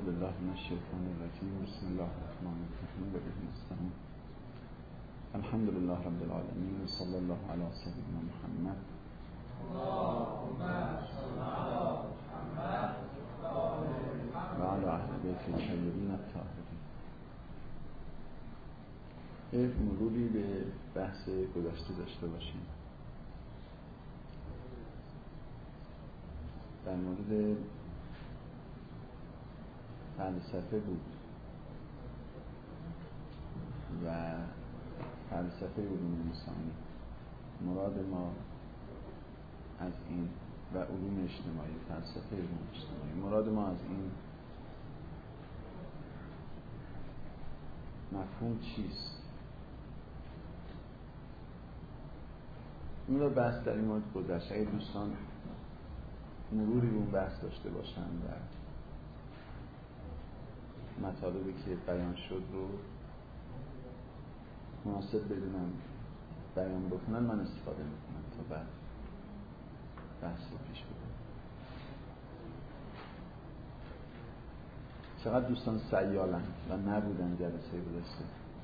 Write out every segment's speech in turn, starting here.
بالله من الشیطان الرجیم. بسم الله الرحمن الرحیم و به نستعین. الحمد لله رب العالمین و صلی الله علی سیدنا محمد. اللهم صل علی محمد و علی اهل بیت الطیبین الطاهرین. یک مروری به بحث گذشته داشته باشیم. در مورد فلسفه بود و فلسفه علوم انسانی. مراد ما از این و علوم اجتماعی، فلسفه علوم اجتماعی، مراد ما از این مفهوم چیست؟ این رو بحث در این مورد گذشته. اگه دوستان مروری رو اون بحث داشته باشن و مطالبی که بیان شد رو مناسب بدونم بیان بکنن، من استفاده میکنم تا بعد بحث رو پیش بکنم. چقدر دوستان سیالن و نبودن جلسه گذشته؟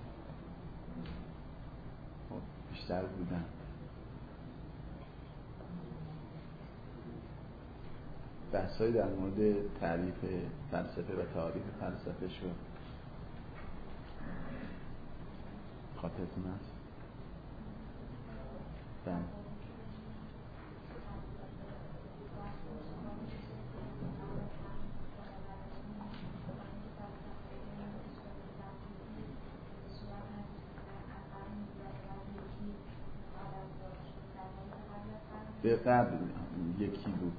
بیشتر بودن. بحث‌هایی در مورد تعریف فلسفه و تعریف فلسفه شد. خاطرتون هست؟ به قبل یکی بود.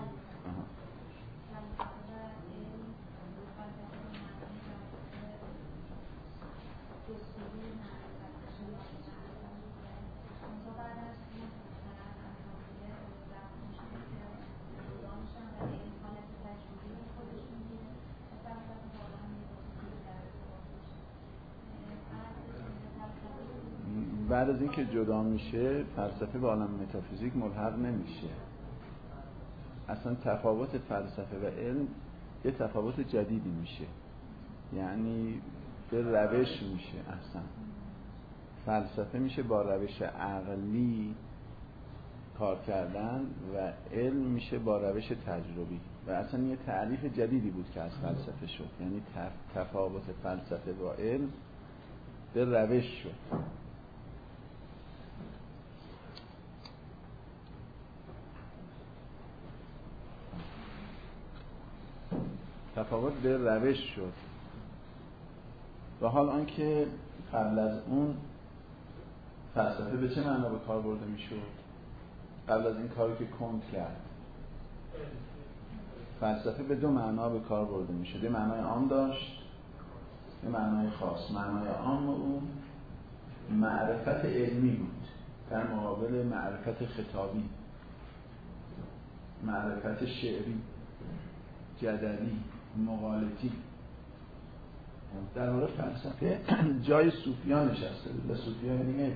بعد از اینکه جدا میشه فلسفه به عالم متافیزیک ملحق نمیشه. اصلا تفاوت فلسفه و علم یه تفاوت جدیدی میشه، یعنی به روش میشه. اصلا فلسفه میشه با روش عقلی کار کردن و علم میشه با روش تجربی. و اصلا یه تعریف جدیدی بود که از فلسفه شد، یعنی تفاوت فلسفه با علم به روش شد. تفاوت به روش شد. و حال آنکه قبل از اون فلسفه به چه معنا به کار برده میشد؟ قبل از این کاری که کنت کرد، فلسفه به دو معنا به کار برده میشد. یه معنای عام داشت، یه معنای خاص. معنای عام اون معرفت علمی بود در مقابل معرفت خطابی، معرفت شعری، جدلی، مقالطی. در واقع فلسفه جای صوفیان نشسته بود و صوفیان یعنی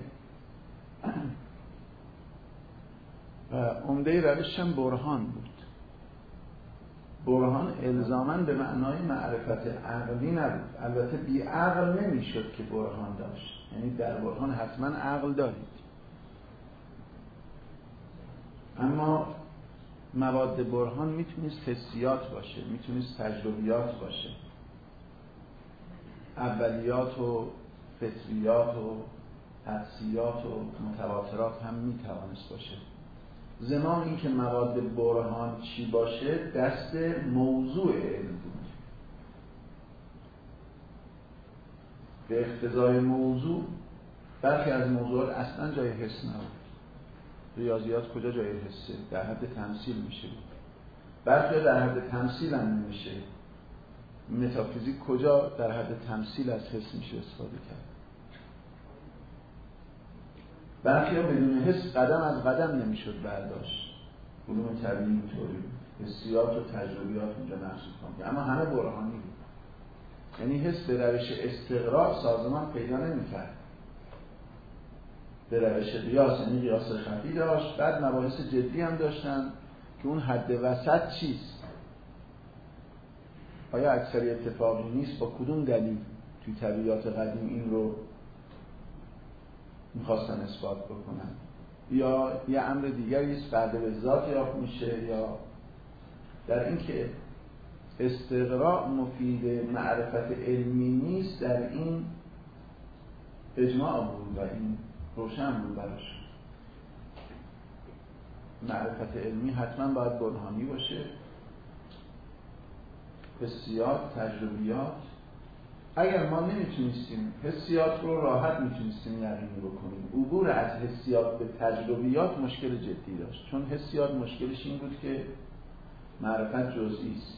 و عمده روش هم برهان بود. برهان الزاماً به معنای معرفت عقلی نبود. البته بی عقل نمیشد که برهان داشت، یعنی در برهان حتما عقل دارید، اما مواد برهان میتونست حسیات باشه، میتونست تجربیات باشه، اولیات و فطریات و حدسیات و متواترات هم میتوانست باشه. زمان این که مواد برهان چی باشه دست موضوع علم بود. به اقتضای موضوع برخی از موضوعات اصلا جای حس نبود. ریاضیات کجا جای حسه؟ در حد تمثیل میشه. برخی در حد تمثیل هم نمیشه. متافیزیک کجا در حد تمثیل از حس میشه استفاده کرد؟ برخی ها بدون حس قدم از قدم نمیشد برداشت. علوم طبیعی اینطوری، حسیات و تجربیات اونجا محسوب کنید، اما همه برهانی بود. یعنی حس به روش استقراء سازمان پیدا نمی‌کرد. به روش قیاس، یعنی قیاس خفی داشت. بعد مباحث جدی هم داشتن که اون حد وسط چیست. آیا اکثری اتفاقی نیست؟ با کدوم دلیل توی طبیعیات قدیم این رو میخواستن اثبات بکنن؟ یا یه امر دیگری است بعد به ذات یافت میشه، یا در این که استقراء مفید معرفت علمی نیست، در این اجماع بود و این روشن بود براش. معرفت علمی حتما باید برهانی باشه، حسیات، تجربیات. اگر ما نمیتونستیم حسیات رو راحت میتونستیم یقینی بکنیم، عبور از حسیات به تجربیات مشکل جدی داشت، چون حسیات مشکلش این بود که معرفت جزئی است،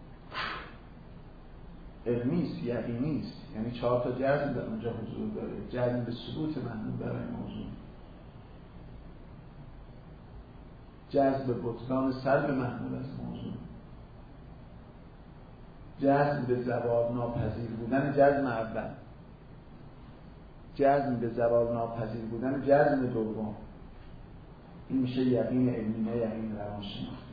علمی است، یقینی است، یعنی 4 تا جزم در اونجا حضور داره. جزم به ثبوت محمول برای موضوع، جزم به بطلان سلب محمول از موضوع، جزم به زوال ناپذیر بودن جزم اول، جزم به زوال ناپذیر بودن جزم دوم. این میشه یقین علمی، نه یقین روانشناختی.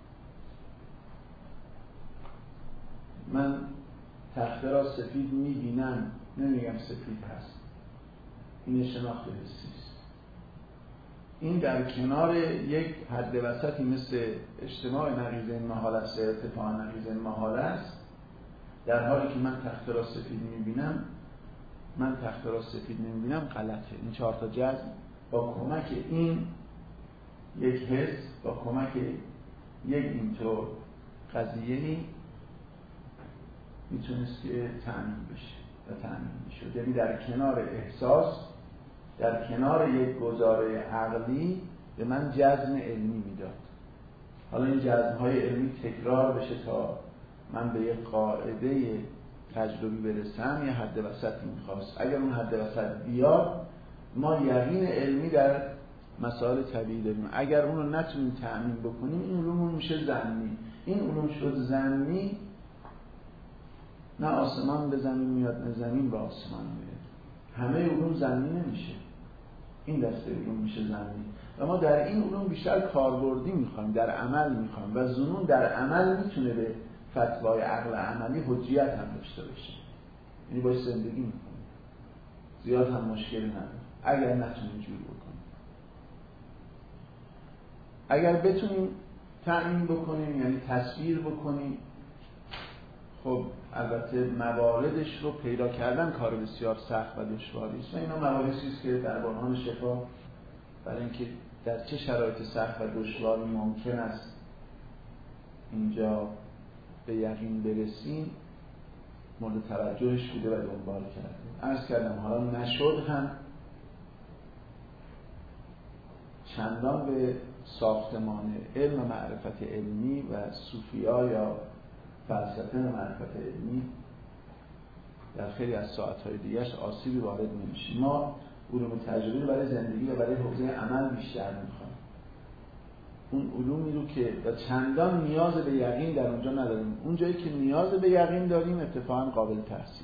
من تخته را سفید میبینم، نمیگم سفید هست، این شناخت حسی است. این در کنار یک حد وسطی مثل اجتماع نقیض این محال است، ارتفاع نقیض این محال است. در حالی که من تخته را سفید میبینم، من تخته را سفید نمیبینم غلطه. این 4 تا جزم با کمک این یک حس، با کمک یک اینطور قضیه‌ای میتونست که تأمین بشه و تأمین میشه. یعنی در کنار احساس، در کنار یک گزاره عقلی به من جزم علمی میداد. حالا این جزم‌های علمی تکرار بشه تا من به یک قاعده تجربی برسم، یه حد وسطی میخواست. اگر اون حد وسط بیاد، ما یقین علمی در مسائل طبیعی داریم. اگر اون رو نتونیم تأمین بکنیم، این علوم میشه ظنی. این علوم شد ظنی، نه آسمان به زمین میاد، نه زمین به آسمان میاد. همه علوم ظنی نمیشه، این دسته علوم میشه ظنی. و ما در این علوم بیشتر کاربردی میخوایم، در عمل میخوایم، و ظنون در عمل میتونه به فتوای عقل عملی حجیت هم داشته باشه، یعنی باید زندگی میکنیم، زیاد هم مشکلی نداره اگر نتونیم جور بکنیم. اگر بتونیم تأمین بکنیم، یعنی تصویر بکنیم، خب البته مواردش رو پیدا کردن کار بسیار سخت و دشواری است و اینا مواردی است که در برهان شفا برای اینکه در چه شرایط سخت و دشواری ممکن است اینجا به یقین برسیم مورد توجهش بوده و دنبال کردیم. عرض کردم حالا نشد هم چندان به ساختمان علم و معرفت علمی و صوفیا یا فلسفه و معرفت علمی در خیلی از ساعتهای دیگرش آسیبی وارد نمیشه. ما علوم تجربی رو برای زندگی و برای حوزه عمل بیشتر میخوایم. اون علومی رو که چندان نیاز به یقین در اونجا نداریم. اون جایی که نیاز به یقین داریم اتفاقا قابل تحصیل.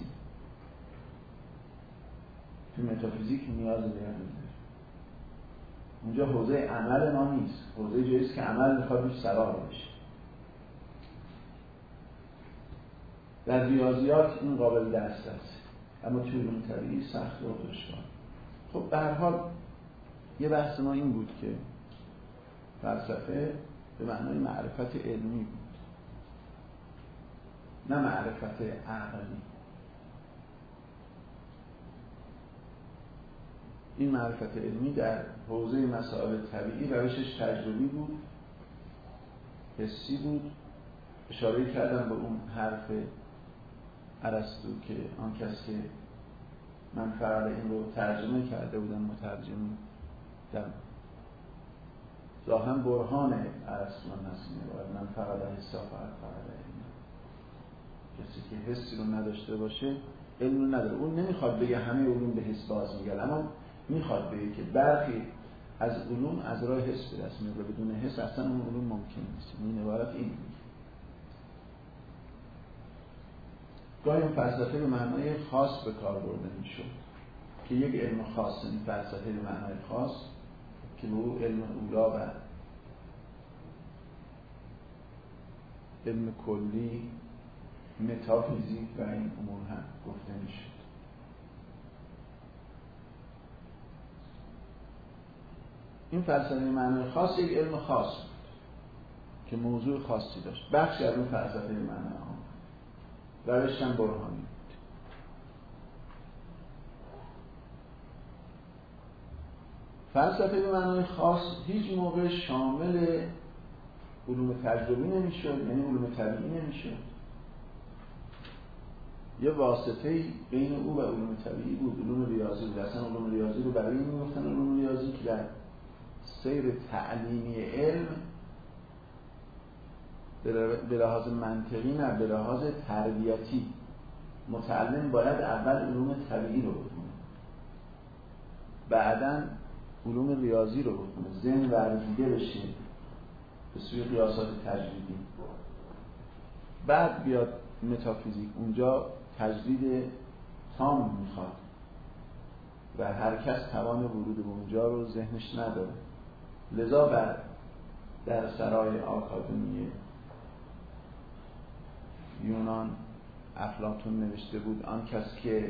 تو متافیزیک نیاز به یقین داریم. اونجا حوزه عمل ما نیست. حوزه جایی است که عمل میخواد روش سوار بشه. در ریاضیات این قابل دست است، اما توی علوم طبیعی سخت و دشوار. خب به هر حال یه بحث ما این بود که فلسفه به معنای معرفت علمی بود، نه معرفت عقلی. این معرفت علمی در حوزه مسائل طبیعی روشش تجربی بود، حسی بود. اشاره کردم به اون حرف ارسطو که آن کس که من فرار این رو ترجمه کرده بودم، مترجم در ظاهرا برهان ارسطو نسینه باید من فرار حسا فرار این، کسی که حسی رو نداشته باشه علم رو نداره. اون نمیخواد بگه همه علوم به حس باز میگن، اما میخواد بگه که برخی از علوم از راه حس به دست میاد و بدون حس اصلا اون علوم ممکن نیست. این عبارت این میگه. گاهی فلسفه به معنای خاص به کار برده میشد که یک علم خاص، این فلسفه به معنای خاص که به او علم اولا و علم کلی متافیزیک و این امور هم گفته میشد. این فلسفه معنای خاص یک علم خاص بود که موضوع خاصی داشت، بخشی از اون فلسفه معنای عام، روش هم برهانی بود. فلسفه به معنای خاص هیچ موقع شامل علوم تجربی نمیشد، یعنی علوم طبیعی نمیشد. یه واسطه‌ای بین او و علوم طبیعی بود، علوم ریاضی بود. اصلا علوم ریاضی رو برای این میگفتن علوم ریاضی که در سیر تعلیمی علم به لحاظ منطقی نه، به لحاظ تربیتی متعلم باید اول علوم طبیعی رو بخونه، بعداً علوم ریاضی رو بخونه، ذهن ورزیده بشه به سوی قیاسات تجریدی، بعد بیاد متافیزیک. اونجا تجرید تام میخواد و هر کس توان ورود به اونجا رو ذهنش نداره. لذا بعد در سرای آکادمی یونان افلاطون نوشته بود آن کس که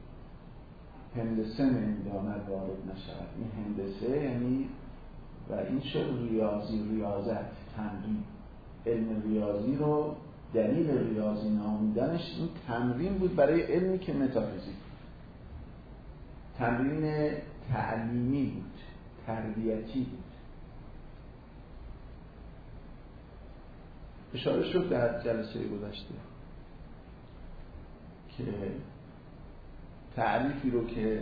هندسه نمی‌داند وارد نشود. این هندسه یعنی و این شد ریاضی، ریاضت، تمرین. علم ریاضی رو دلیل ریاضی نامیدنش این تمرین بود برای علمی که متافیزیک، تمرین تعلیمی بود، تربیتی بود. اشاره شد در جلسه گذشته که تعریفی رو که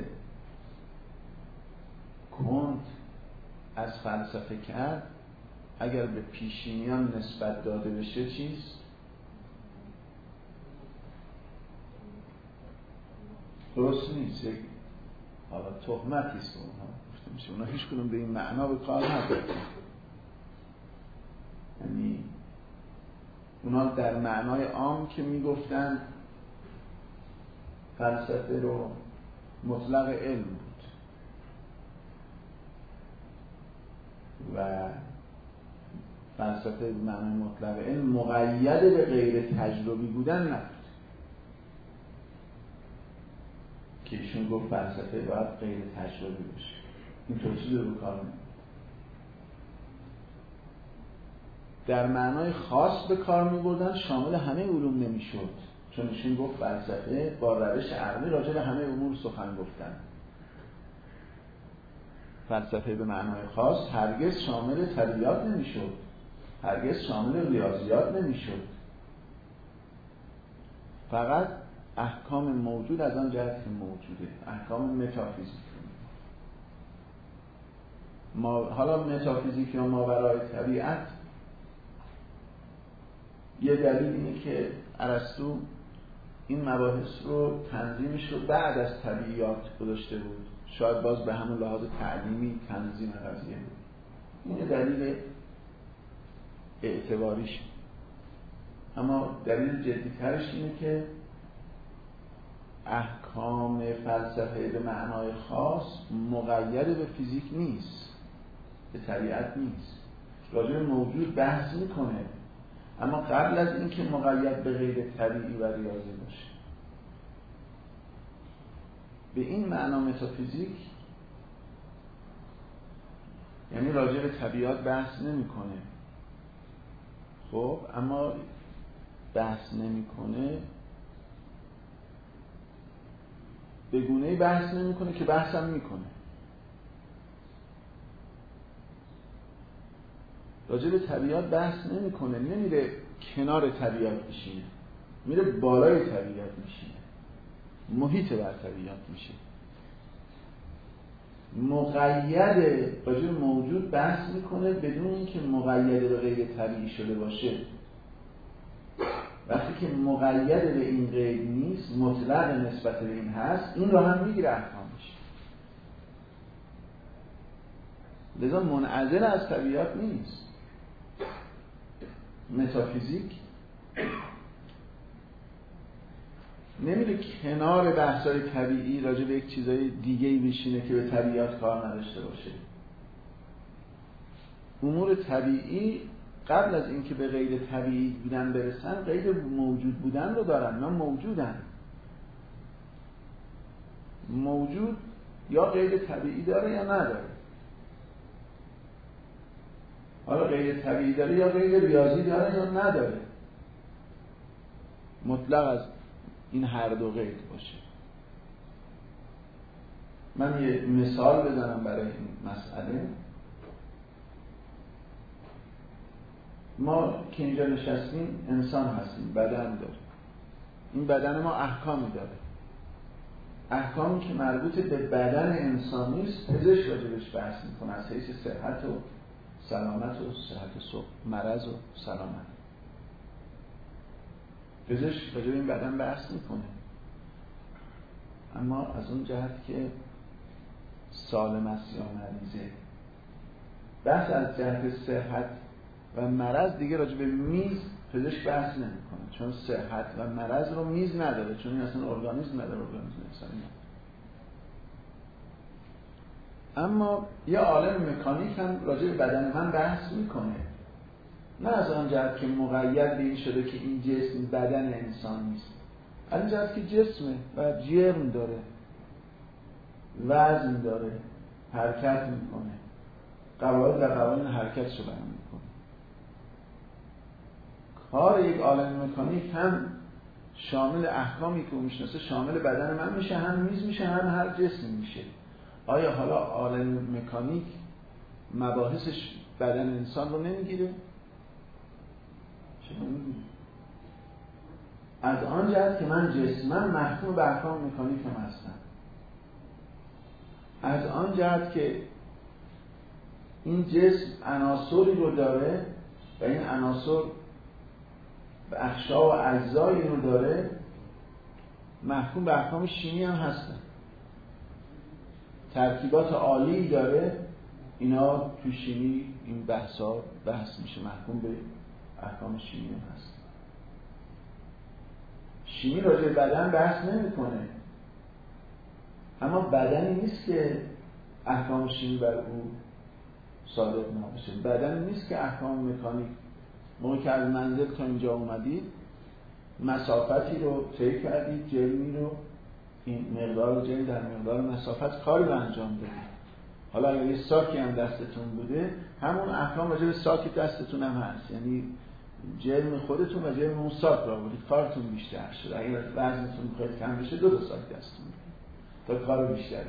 کانت از فلسفه کرد اگر به پیشینیان نسبت داده بشه چیست؟ درست نیست، یک حالا تهمتی است اونها گفته میشه. اونها هیچ کدوم به این معنا به کار نبردن. یعنی اونها در معنای عام که میگفتن فلسفه رو مطلق علم بود و فلسفه به معنای مطلق علم مقید به غیر تجربی بودن نبود که ایشون گفت فلسفه باید غیر تجربی باشه. این طور چیزی رو کار نمید. در معنای خاص به کار می‌بردن، شامل همه علوم نمی‌شد، چون ایشون گفت فلسفه با روش عقلی راجع به همه امور سخن گفتن. فلسفه به معنای خاص هرگز شامل طبیعیات نمی‌شد، هرگز شامل ریاضیات نمی‌شد. فقط احکام موجود از آن جهت که موجوده، احکام متافیزیک. حالا متافیزیک یا ماورای طبیعت، یه دلیل اینه که ارسطو این مباحث رو تنظیمش رو بعد از طبیعیات گذاشته بود. شاید باز به همون لحاظ تعلیمی تنظیم قضیه بود. این یه دلیل اعتباریش. اما دلیل جدی‌ترش اینه که احکام فلسفه به معنای خاص مقید به فیزیک نیست، به طبیعت نیست. راجع به موجود بحث میکنه، اما قبل از اینکه مقید به غیر طبیعی و ریاضی باشه. به این معنا متافیزیک یعنی راجع به طبیعت بحث نمیکنه. خب اما بحث نمیکنه به گونه‌ای بحث نمیکنه که بحث هم میکنه. راجع به طبیعت بحث نمیکنه، نمیره کنار طبیعت میشینه، میره بالای طبیعت میشینه، محیط بر طبیعت میشه. مقید راجع به موجود بحث میکنه بدون اینکه مقید به غیر طبیعی شده باشه. وقتی که مقید به این قید نیست، مطلق نسبت به این هست، این رو هم میگیره احکامش. لذا منعزل از طبیعت نیست. متافیزیک نمیره کنار بحث‌های طبیعی راجع به یک چیزای دیگه‌ای بشینه که به طبیعت کار نداشته باشه. امور طبیعی قبل از اینکه به غیر طبیعی بودن برسن غیر موجود بودن رو دارن. اینا موجودن. موجود یا غیر طبیعی داره یا نداره. حالا غیر طبیعی داره یا غیر ریاضی داره یا نداره. مطلق از این هر دو غیر باشه. من یه مثال بزنم برای این مسئله. ما که اینجا نشستیم انسان هستیم، بدن داریم. این بدن ما احکامی داره. احکامی که مربوط به بدن انسانی است، پزشک راجبش بحث میکنه از حیث صحت و سلامت و صحت مرض و سلامت. پزشک راجب این بدن بحث میکنه، اما از اون جهت که سالم است یا مریضه. بحث از جهت صحت و مرض دیگه راجب میز پزشک بحث نمیکنه، چون صحت و مرض رو میز نداره، چون این اصلا ارگانیسم نداره، ارگانیسم انسانی نداره. اما یه عالم مکانیک هم راجع به بدن من بحث میکنه، نه از آن جهت که مقید به این شده که این جسم بدن انسان نیست، از این جهت که جسمه و جرم داره، وزن داره، حرکت میکنه، قواعد و قوانین حرکتشو بیان میکنه. کار یک عالم مکانیک هم شامل احکامی که میشناسه شامل بدن من میشه، هم میز میشه، هم هر جسم میشه. آیا حالا عالم مکانیک مباحثش بدن انسان رو نمیگیره؟ چرا نمیگیره؟ از آن جهت که من جسمم محکوم به احکام مکانیکم هستم، از آن جهت که این جسم عناصری رو داره و این عناصر اقشا و اجزایی رو داره، محکوم به احکام شیمی هم هستن. ترکیبات عالی داره، اینا تو شیمی این بحث میشه، محکوم به احکام شیمی هم هست. شیمی راجع به بدن بحث نمیکنه، اما بدنی نیست که احکام شیمی بر او صادق نباشه. بدنی نیست که احکام مکانیک، موقعی که از منزل تا اینجا اومدید مسافتی رو طی کردید، جرمی رو، این مقدار جرم در مقدار مسافت کاری رو انجام دادید. حالا اگر یه ساکی هم دستتون بوده، همون احکام راجع به ساکی دستتون هم هست، یعنی جرم خودتون و جرم اون ساک رو بودید، کارتون بیشتر شد. اگر وزنتون بخواید کم بشه 2 ساک دستتون بودید تا کار بیشتری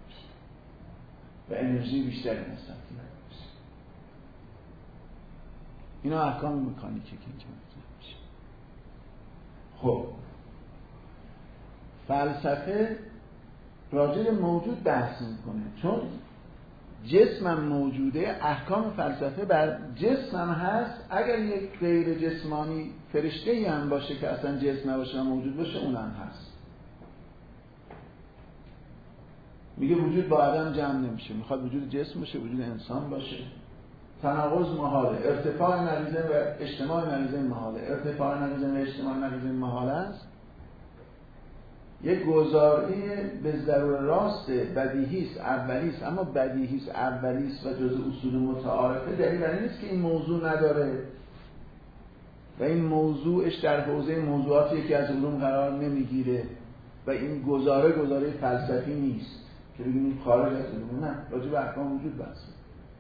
و انرژی بیشتری مصرف کنید. اینا احکام مکانیکه که اینجا مطرح میشه. خب فلسفه راجع به موجود بحث میکنه، چون جسمم موجوده، احکام فلسفه بر جسمم هست. اگر یک غیر جسمانی فرشته‌ای هم باشه که اصلا جسم نباشه و موجود باشه، اونم هست. میگه وجود با عدم جمع نمیشه، میخواد وجود جسم باشه، وجود انسان باشه. تناقض محاله، ارتفاع نریزه و اجتماع نریزه محاله. ارتفاع نریزه و اجتماع نریزه محاله است. یک گزاره‌ای به ضرور راست، بدیهیست، اولیست، اما بدیهیست، اولیست و جزء اصول متعارفه دلیل بر این نیست که این موضوع نداره و این موضوعش در حوزه موضوعاتی که از علوم قرار نمیگیره و این گزاره فلسفی نیست که بگیم خارج از علوم. نه، راجع به احکام وجود بحثه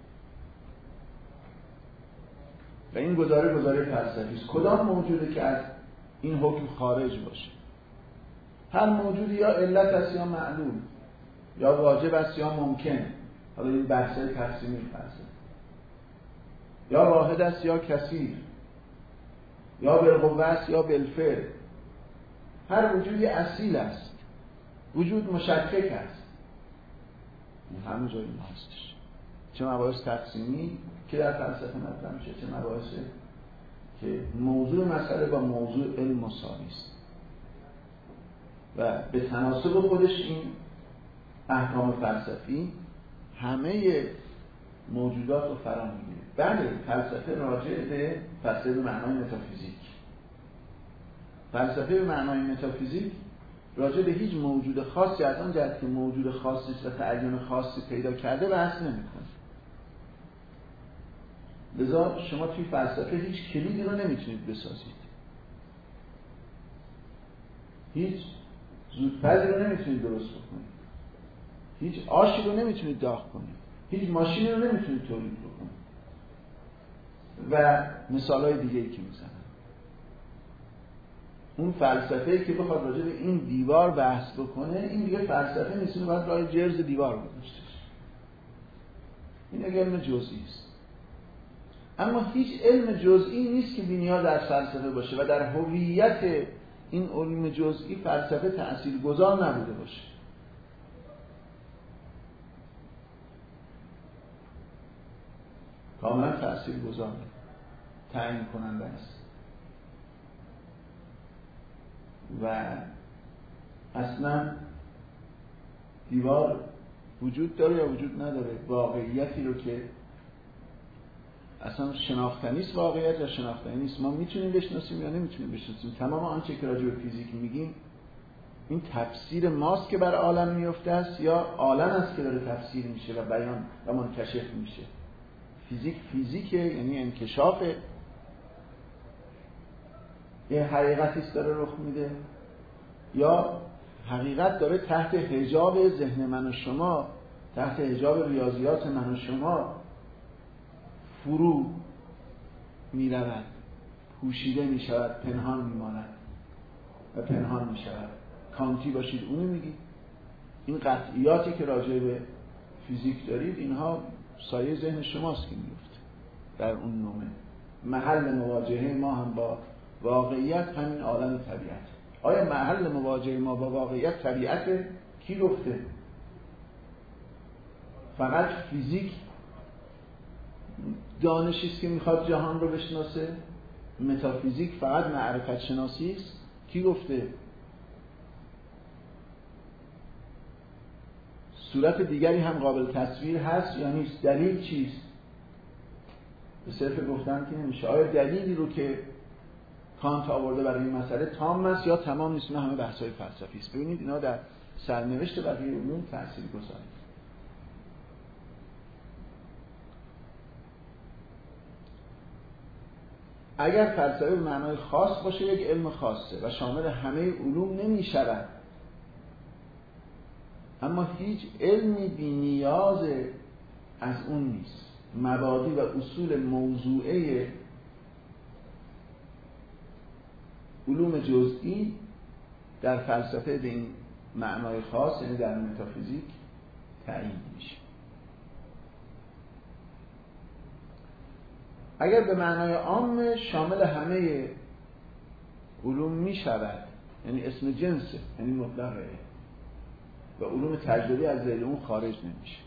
و این گزاره فلسفی است. کدام موجوده که از این حکم خارج باشه؟ هر موجودی یا علت است یا معلول، یا واجب است یا ممکن. حالا این بحث‌های تقسیمی فلسفه، یا واحد است یا کثیر، یا بالقوه است یا بالفعل. هر وجودی اصیل است، وجود مشکک است. این همه جای این هستش. چه مباحث تقسیمی که در فلسفه مطرح میشه، چه مباحث که موضوع مسئله با موضوع علم مساوی است و به تناسب خودش این احکام فلسفی همه موجودات رو فرا میگیره. بله، فلسفه راجع به فلسفه به معنای متافیزیک. فلسفه به معنای متافیزیک راجع به هیچ موجود خاصی از آن جهت که موجود خاصی و تعین خاصی پیدا کرده بحث نمیکنه. لذا شما توی فلسفه هیچ کلیدی رو نمیتونید بسازید، هیچ زودپزی رو نمیتونید درست بکنید، هیچ آشی رو نمیتونید داغ کنید، هیچ ماشینی رو نمیتونید تولید بکنید و مثالهای دیگه‌ای که میزنم. اون فلسفه‌ای که بخواد راجع به این دیوار بحث بکنه، این دیگه فلسفه نیست، باید راه جرز دیوار گذاشته. این یک علم جزئی است. اما هیچ علم جزئی نیست که بی‌نیاز از فلسفه باشه و در هویت این علم جزئی فلسفه تأثیرگذار نبوده باشه. کاملا تأثیرگذار، تعیین کننده است. و اصلا دیوار وجود داره یا وجود نداره، واقعیتی رو که اصلا شناختنی است واقعیت یا شناختنی نیست، ما میتونیم بشناسیم یا نمیتونیم بشناسیم. تمام آنچه که راجع به فیزیک میگیم این تفسیر ماست که بر عالم میفته است یا عالم است که داره تفسیر میشه و بیان و منکشف میشه. فیزیکه، یعنی انکشاف یه حقیقتی است داره رخ میده، یا حقیقت داره تحت حجاب ذهن من و شما، تحت حجاب ریاضیات من و شما فرو می رود، پوشیده می شود، پنهان می ماند و پنهان می شود. کانتی باشید اونو میگید. این قطعیاتی که راجع به فیزیک دارید اینها سایه ذهن شماست که میفته در اون نومه. محل مواجهه ما هم با واقعیت همین عالم طبیعت. آیا محل مواجهه ما با واقعیت طبیعت؟ کی گفته؟ فقط فیزیک دانشی است که میخواد جهان رو بشناسه؟ متافیزیک فقط معرفت شناسی است؟ کی گفته؟ صورت دیگری هم قابل تصویر هست یا نیست؟ دلیل چیست؟ به صرف گفتن که نمیشه. آیا دلیلی رو که کانت آورده برای این مسئله تام است یا تمام نیست؟ نه، همه بحث‌های فلسفی است. ببینید اینا در سرنوشت بقیه علوم تاثیرگذاره. اگر فلسفه به معنای خاص باشه یک علم خاصه و شامل همه علوم نمی شود، اما هیچ علمی بی نیاز از اون نیست. مبادی و اصول موضوعه علوم جزئی در فلسفه به این معنای خاص، یعنی در متافیزیک تعیین میشه. اگر به معنای عام شامل همه علوم می شود، یعنی اسم جنسه، یعنی مطلقه و علوم تجربی از ذیل اون خارج نمیشه.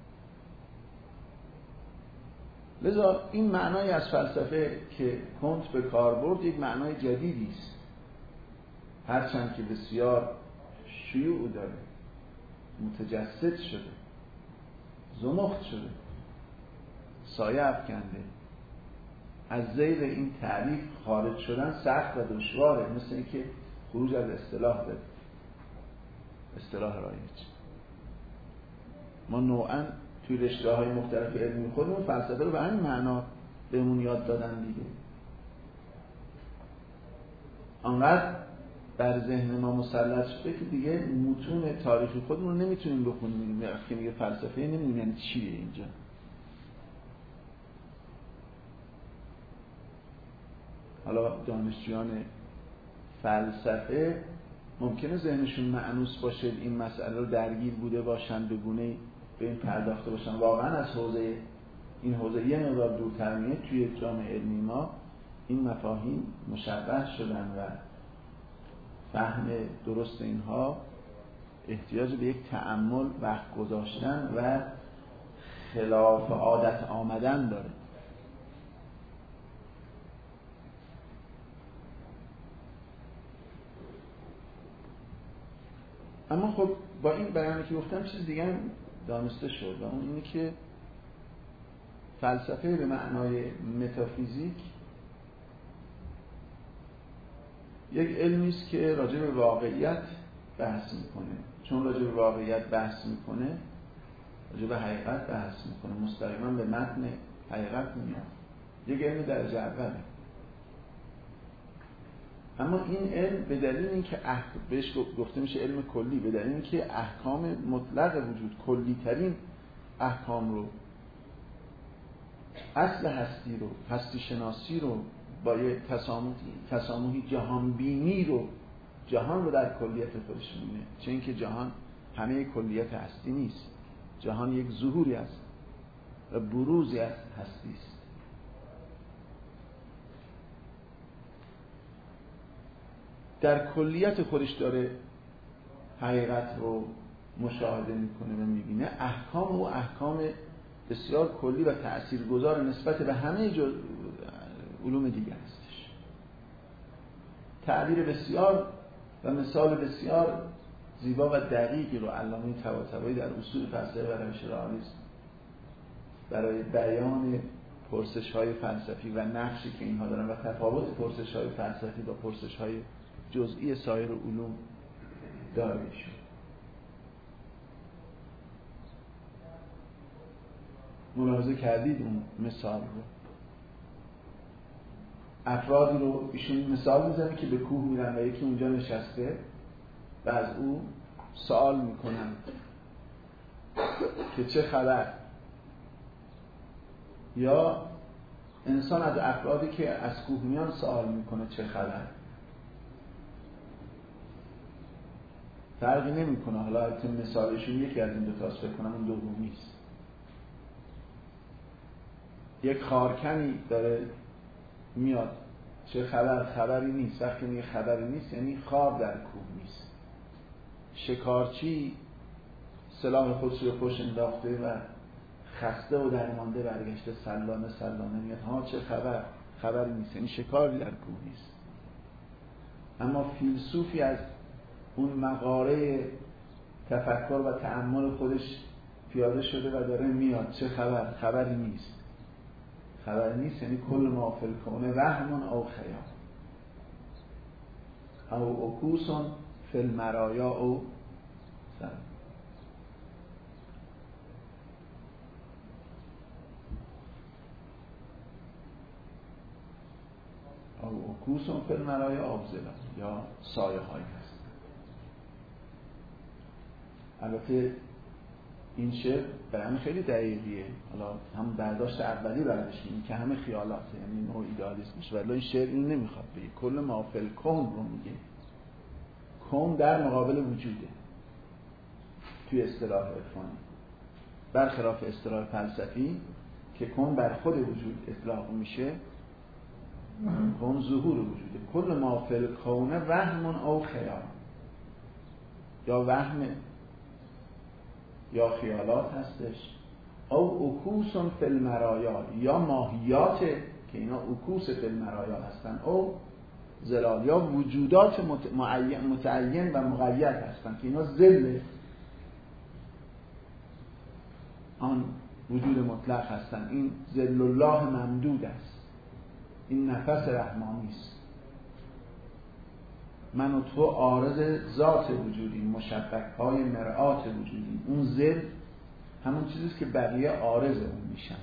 لذا این معنای از فلسفه که کنت به کار برد یک معنای جدیدی است، هرچند که بسیار شیوع داره، متجسد شده، زمخت شده، سایه افکنده. از ذیل این تعریف خارج شدن سخت و دشواره، مثل اینکه خروج از اصطلاح داره، اصطلاح رایج. ما نوعاً توی رشته‌های مختلف علمی خودمون فلسفه رو به همین معنا بهمون یاد دادن دیگه. انقدر بر ذهن ما مسلط شده که دیگه متون تاریخی خودمون رو نمیتونیم بخونیم. وقتی میگه فلسفه نمیدونیم یعنی چیه اینجا. حالا دانشجویان فلسفه ممکنه ذهنشون مأنوس باشه، این مسئله رو درگیر بوده باشن، به گونه‌ای به این پرداخته باشن. واقعا از حوزه این حوزه یه مقدار دورتر میاد. توی جامعه علمی ما این مفاهیم مشبه شدن و فهم درست اینها احتیاج به یک تأمل، وقت گذاشتن و خلاف عادت آمدن داره. اما خب با این بیانی که گفتم چیز دیگه هم دانسته شد و اون اینه که فلسفه به معنای متافیزیک یک علمی است که راجع به واقعیت بحث میکنه. چون راجع به واقعیت بحث میکنه، راجع به حقیقت بحث میکنه، مستقیما به متن حقیقت میاد. یک علم درجه اوله. اما این علم به دلیل اینکه بهش گفته میشه علم کلی، به دلیل اینکه احکام مطلق وجود، کلی ترین احکام رو، اصل هستی رو، هستی شناسی رو، با یه تسامحی جهان بینی رو، جهان رو در کلیت خودش می‌بینه. چه اینکه جهان همه کلیت هستی نیست، جهان یک ظهوری است و بروزی از هستی است. در کلیت خودش داره حقیقت رو مشاهده میکنه و میبینه. احکام و احکام بسیار کلی و تأثیرگذار نسبت به همه علوم دیگه هستش. تعبیر بسیار و مثال بسیار زیبا و دقیقی رو علامه طباطبایی در اصول فلسفه و روش رئالیسم برای بیان پرسش‌های فلسفی و نقشی که اینها دارن و تفاوت پرسش‌های فلسفی با پرسش‌های جزئی سایر علوم داره شد. ملاحظه کردید اون مثال رو؟ افرادی رو ایشون مثال میزنه که به کوه میرن و یکی اونجا نشسته و از او سوال میکنن که چه خبر. یا انسان از افرادی که از کوه میان سوال میکنه چه خبر. فرقی نمیکنه. حالا البته مثالشون یکی از این دو تاست، فکر کنم اون دومی است. یک خارکنی داره میاد چه خبر، خبری نیست. وقتی میگه خبری نیست یعنی خواب در کوه نیست. شکارچی سلاح خودش رو پشت انداخته و خسته و درمانده برگشته، سلانه میاد ها چه خبر، خبری نیست یعنی شکاری در کوه نیست. اما فیلسوفی از اون مغاره تفکر و تأمل خودش پیاده شده و داره میاد چه خبر، خبری نیست. خبری نیست یعنی کل ما فی الکون وهم او خیال او عکوس فی المرایا او سر. او عکوس فی المرایا او ظلال، یا سایه هایی هست. البته این شعر برای خیلی دقیقیه. حالا هم برداشت اولی برداشت این که همه خیالاته، یعنی نوع ایدئالیسمش، ولی این شعر اینو نمیخواد بگه. کل ما فی الکون رو میگه. کون در مقابل وجوده توی اصطلاح عرفانی، برخلاف اصطلاح فلسفی که کون بر خود وجود اطلاق میشه. کون ظهور وجوده. کل ما فی الکون وهم او خیال، یا وهم یا خیالات هستش، او عکوس فی المرایا، یا ماهیات که اینا عکوس فی المرایا هستن، او ظلال، یا وجودات متعین و مقید هستن که اینا ظل آن وجود مطلق هستن. این ظل الله ممدود است، این نفس رحمانی است. من و تو عارض ذات وجودیم، مشبک‌های مرآت وجودیم. اون ظل همون چیزیست که بقیه عارض اون میشن.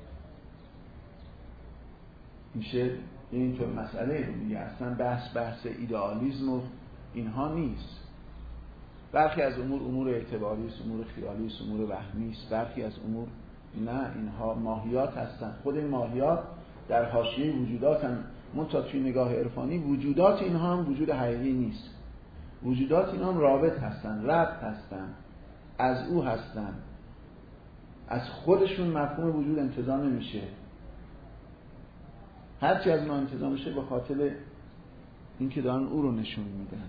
میشه اینطور مسئله رو میگه. اصلا بحث ایدئالیسم و اینها نیست. برخی از امور اعتباری است، امور خیالی است، امور وهمی است. برخی از امور نه، اینها ماهیات هستن. خود این ماهیات در حاشیه وجوداتن. منتها توی نگاه عرفانی وجودات اینها هم وجود حقیقی نیست. وجودات اینها هم رابط هستن، ربط هستن، از او هستن. از خودشون مفهوم وجود انتزاع نمیشه. هرچی از ما انتزاع میشه به خاطر اینکه دارن او رو نشون میدن.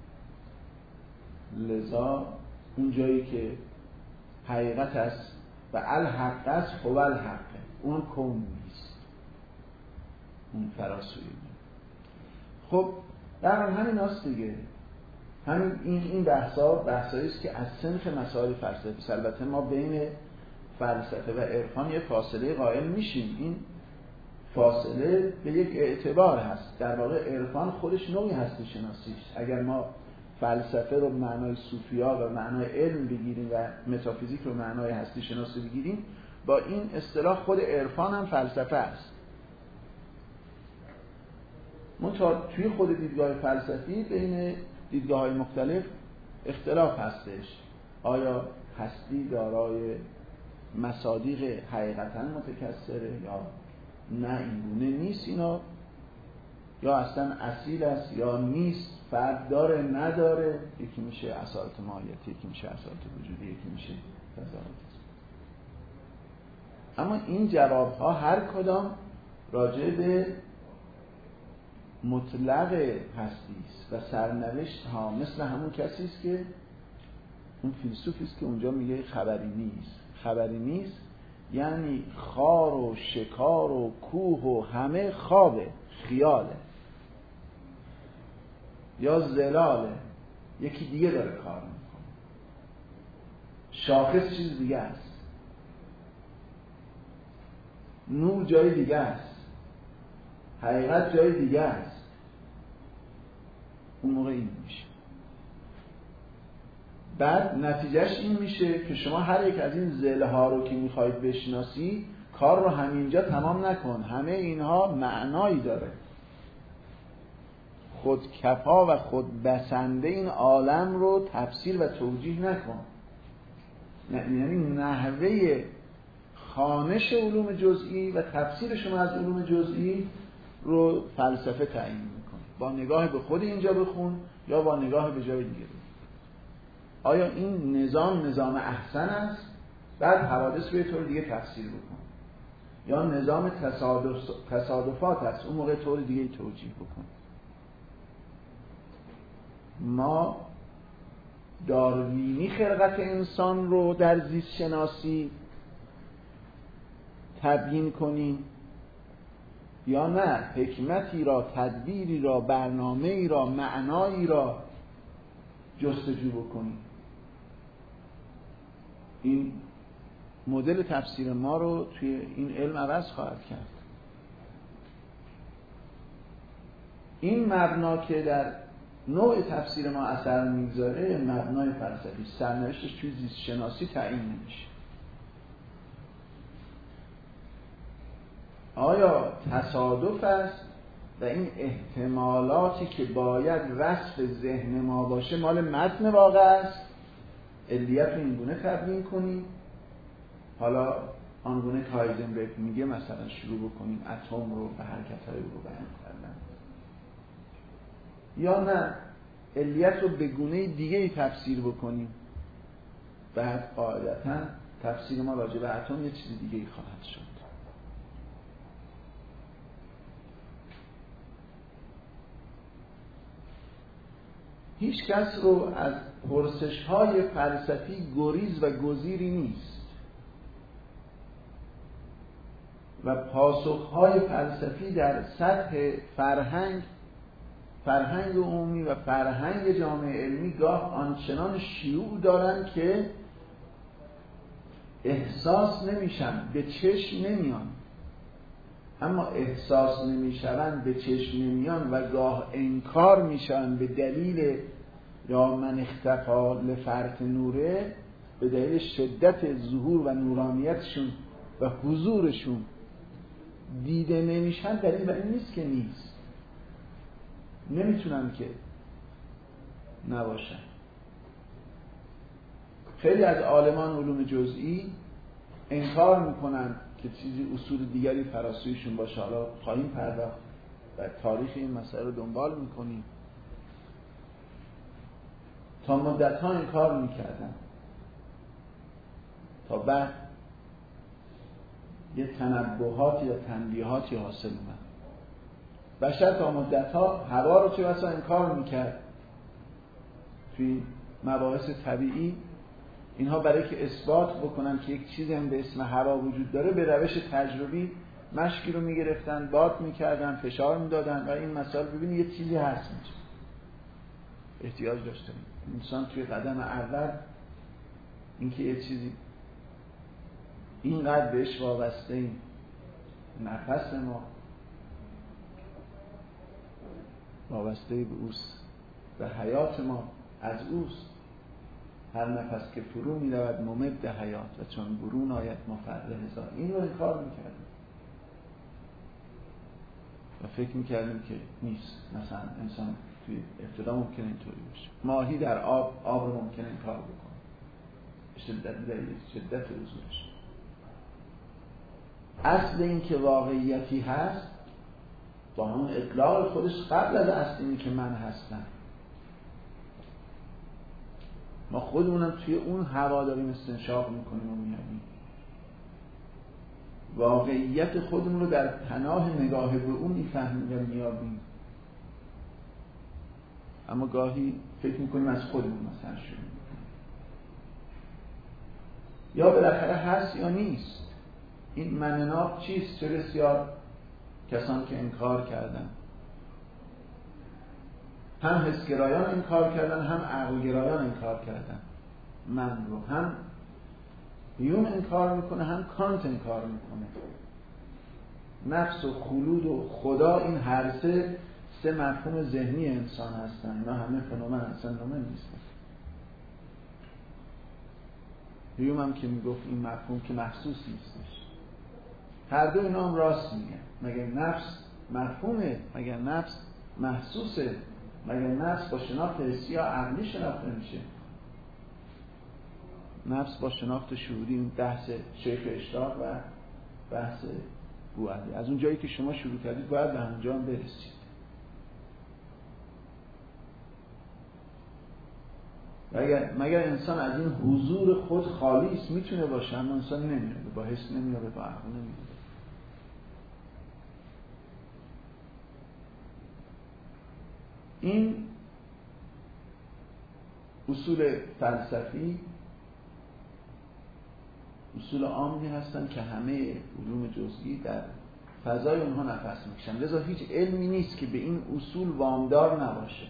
لذا اون جایی که حقیقت است و الحق است، هو الحق، اون کون نیست، اون فراسوی. خب در همین هاست دیگه. همین این بحثایی است که از صنف مسائل فلسفی. البته ما بین فلسفه و عرفان یه فاصله قائل میشیم. این فاصله به یک اعتبار هست. در واقع عرفان خودش نوعی هستی شناسی است. اگر ما فلسفه رو معنای صوفیا و معنای علم بگیریم و متافیزیک رو معنای هستی شناسی بگیریم، با این اصطلاح خود عرفان هم فلسفه است. توی خود دیدگاه فلسفی بین دیدگاه‌های مختلف اختلاف هستش. آیا هستی دارای مصادیق حقیقتاً متکثره یا نه اینگونه نیست، اینا یا اصلا اصیل است یا نیست، فرد داره نداره، یکی میشه اصالت ماهیتی، یکی میشه اصالت وجودی، یکی میشه تضاد. اما این جوابها هر کدام راجع به مطلق هستی است و سرنوشت ها مثل همون کسی است که اون فیلسوفی است که اونجا میگه خبری نیست. خبری نیست یعنی خار و شکار و کوه و همه خوابه، خیاله یا زلاله، یکی دیگه داره کار میکنه، شاخص چیز دیگه است، نور جای دیگه است، حقیقت جای دیگه است. اون موقع این میشه. بعد نتیجهش این میشه که شما هر یک از این ذلها رو که میخواید بشناسی کار رو همینجا تمام نکن، همه اینها معنایی داره. خود کفا و خود بسنده این عالم رو تفسیر و توجیه نکن. یعنی نحوه خوانش علوم جزئی و تفسیر شما از علوم جزئی رو فلسفه تعیین میکنه. با نگاه به خود اینجا بخون یا با نگاه به جای دیگه بخون. آیا این نظام احسن است؟ بعد حوادث رو یه طور دیگه تفسیر بکن. یا نظام تصادفات است، اون موقع طور دیگه توجیه بکن. ما داروینی خلقت انسان رو در زیست شناسی تبیین کنیم یا نه حکمتی را، تدبیری را، برنامه‌ای را، معنایی را جستجو بکنیم. این مدل تفسیر ما رو توی این علم عوض خواهد کرد. این مبنا که در نوع تفسیر ما اثر میگذاره مبنای فلسفی، سرنوشتش توی زیست شناسی تعیین نمیشه. آیا تصادف است و این احتمالاتی که باید وصف ذهن ما باشه مال متن واقع است، علیت رو اینگونه تبیین کنیم، حالا آنگونه که هایزنبرگ میگه مثلا شروع بکنیم اتم رو و حرکت‌های رو بیان کردن، یا نه علیت رو به گونه دیگه‌ای تفسیر بکنیم، بعد قاعدتاً تفسیر ما راجع به اتم یه چیز دیگه‌ای خواهد شد. هیچ کس رو از پرسش‌های فلسفی گریز و گزیری نیست و پاسخ‌های فلسفی در سطح فرهنگ عمومی و فرهنگ جامعه علمی گاه آنچنان شیوع دارن که احساس نمیشن، به چشم نمیان. اما احساس نمیشن، به چشم نمیان و گاه انکار میشن به دلیل یا من اختفا لفرط نوره، به دلیل شدت ظهور و نورانیتشون و حضورشون دیده نمیشن. دلیل بر این نیست که نیست، نمیتونن که نباشن. خیلی از عالمان علوم جزئی انکار میکنن که چیزی اصول دیگری فراسویشون باشه. حالا خواهیم پرداخت و تاریخ این مسئله رو دنبال میکنیم. تا مدت ها انکار میکردن تا بعد یه تنبهاتی یا تنبیهاتی حاصل اومد. بشر تا مدت ها هوا رو چه بسا انکار میکرد. توی مباحث طبیعی اینها برای که اثبات بکنن که یک چیزی هم به اسم هوا وجود داره، به روش تجربی مشکی رو میگرفتن، باد میکردن، فشار میدادن و این مسائل ببینید یه چیزی هست اینجا، احتیاج داشته. انسان توی قدم اول اینکه یه چیزی اینقدر بهش وابسته ایم، نفس ما وابسته به اوست و حیات ما از اوست. هر نفس که فرو می رود ممد حیات و چون برون آید مفرح هزار. این رو انکار میکردن. و فکر میکردیم که نیست. مثلا انسان توی ابتدا ممکنه اینطوری باشه، ماهی در آب رو ممکنه این کار بکنه، شدت وضوحش. اصل این که واقعیتی هست با همون اطلاق خودش قبل از اصل این که من هستم. ما خودمونم توی اون هوا داریم استنشاق میکنیم و میابیم. واقعیت خودمون رو در پناه نگاه به اون میفهمیم و میابیم. اما گاهی فکر میکنیم از خودمون مثلا شروع میکنیم، یا بالاخره هست یا نیست. این منناب چیست؟ چه بسیار کسان که انکار کردن، هم حسگرایان انکار کردن، هم عقلگرایان انکار کردن من رو. هم هیوم انکار میکنه، هم کانت انکار میکنه. نفس و خلود و خدا، این هر سه مفهوم ذهنی انسان هستن. اینا همه فنومن هستن، فنومن نیستن. هیوم هم که میگفت این مفهوم که محسوس نیستش. هر دو اینا هم راست میگن. مگر نفس مفهومه؟ مگر نفس محسوسه؟ مگر نفس با شناخت حسی یا عقلی شناخته میشه؟ نفس با شناخت شعوری، این بحث شیخ اشتاق و بحث بوعلی. از اون جایی که شما شروع کردید باید به همونجا هم برسید. مگر انسان از این حضور خود خالی است؟ میتونه باشه، اما انسان نمیاره، با حس نمیاره، با عقل نمیاره. این اصول فلسفی اصول عامی هستن که همه علوم جزئی در فضای اونها نفس میکشن. لذا هیچ علمی نیست که به این اصول وامدار نباشه.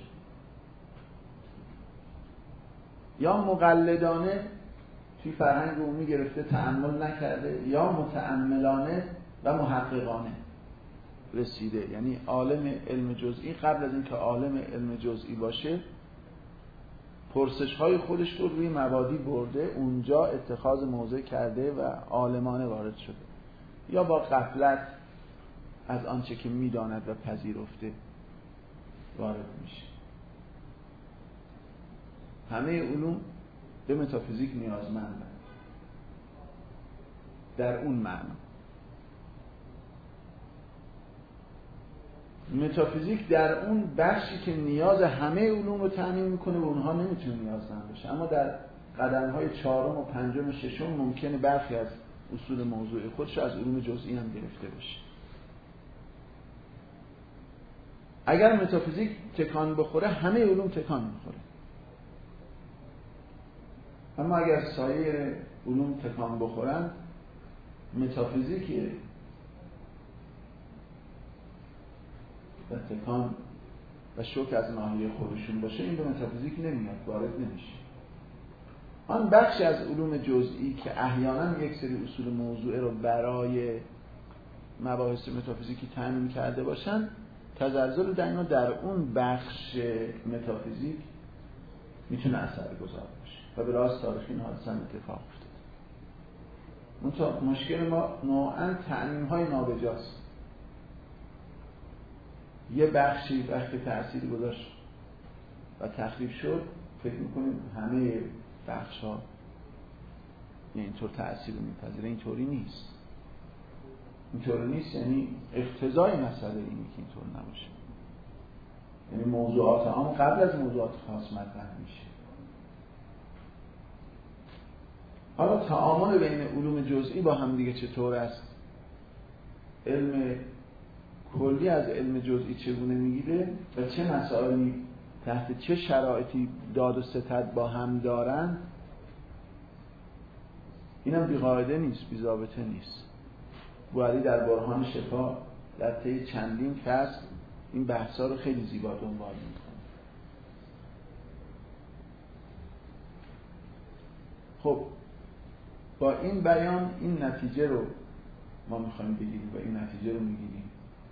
یا مقلدانه توی فرهنگ عمومی گرفته، تأمل نکرده، یا متأملانه و محققانه رسیده. یعنی عالم علم جزئی قبل از اینکه عالم علم جزئی باشه پرسش‌های خودش رو روی مبادی برده، اونجا اتخاذ موضع کرده و عالمانه وارد شده، یا با غفلت از آنچه که می‌داند و پذیرفته وارد میشه. همه علوم به متافیزیک نیازمندند در اون معنا. متافیزیک در اون بخشی که نیاز همه علوم رو تامین میکنه و اونها نمیتونه نیازمند بشه. اما در قدم‌های 4 و 5 و 6 ممکنه برخی از اصول موضوع خودش از علوم جزئی هم گرفته باشه. اگر متافیزیک تکان بخوره همه علوم تکان میخوره. اما اگر سایر علوم تکان بخورن، متافیزیک و تکان و شوک از ناحیه خودشون باشه، این به متافیزیک نمیاد، وارد نمیشه. آن بخشی از علوم جزئی که احیانا یک سری اصول موضوع رو برای مباحث متافیزیکی تامین کرده باشن، تزلزل دائما در اون بخش متافیزیک میتونه اثرگذار باشه و به راست تاریخی این حادثه اتفاق افتاد. مشکل ما نوعاً تعمیم‌های نابجاست. یه بخشی وقتی تأثیر گذاشت و تخریب شد، فکر میکنیم همه بخش‌ها اینطور تأثیر میپذیره. اینطوری نیست. اینطوری نیست، یعنی اقتضای مسئله اینه که اینطور نباشه. یعنی موضوعات عام قبل از موضوعات خاص مطرح میشه. حالا تعامل بین علوم جزئی با هم دیگه چطور است؟ علم کلی از علم جزئی چگونه میگیره و چه مسائلی تحت چه شرایطی داد و ستد با هم دارن؟ اینم بی قاعده نیست، بی ضابطه نیست. بوعلی در برهان شفا در طی چندین فصل این بحثا رو خیلی زیبا دنبال میکنه. خب با این بیان این نتیجه رو ما میخوایم بگیریم و این نتیجه رو میگیریم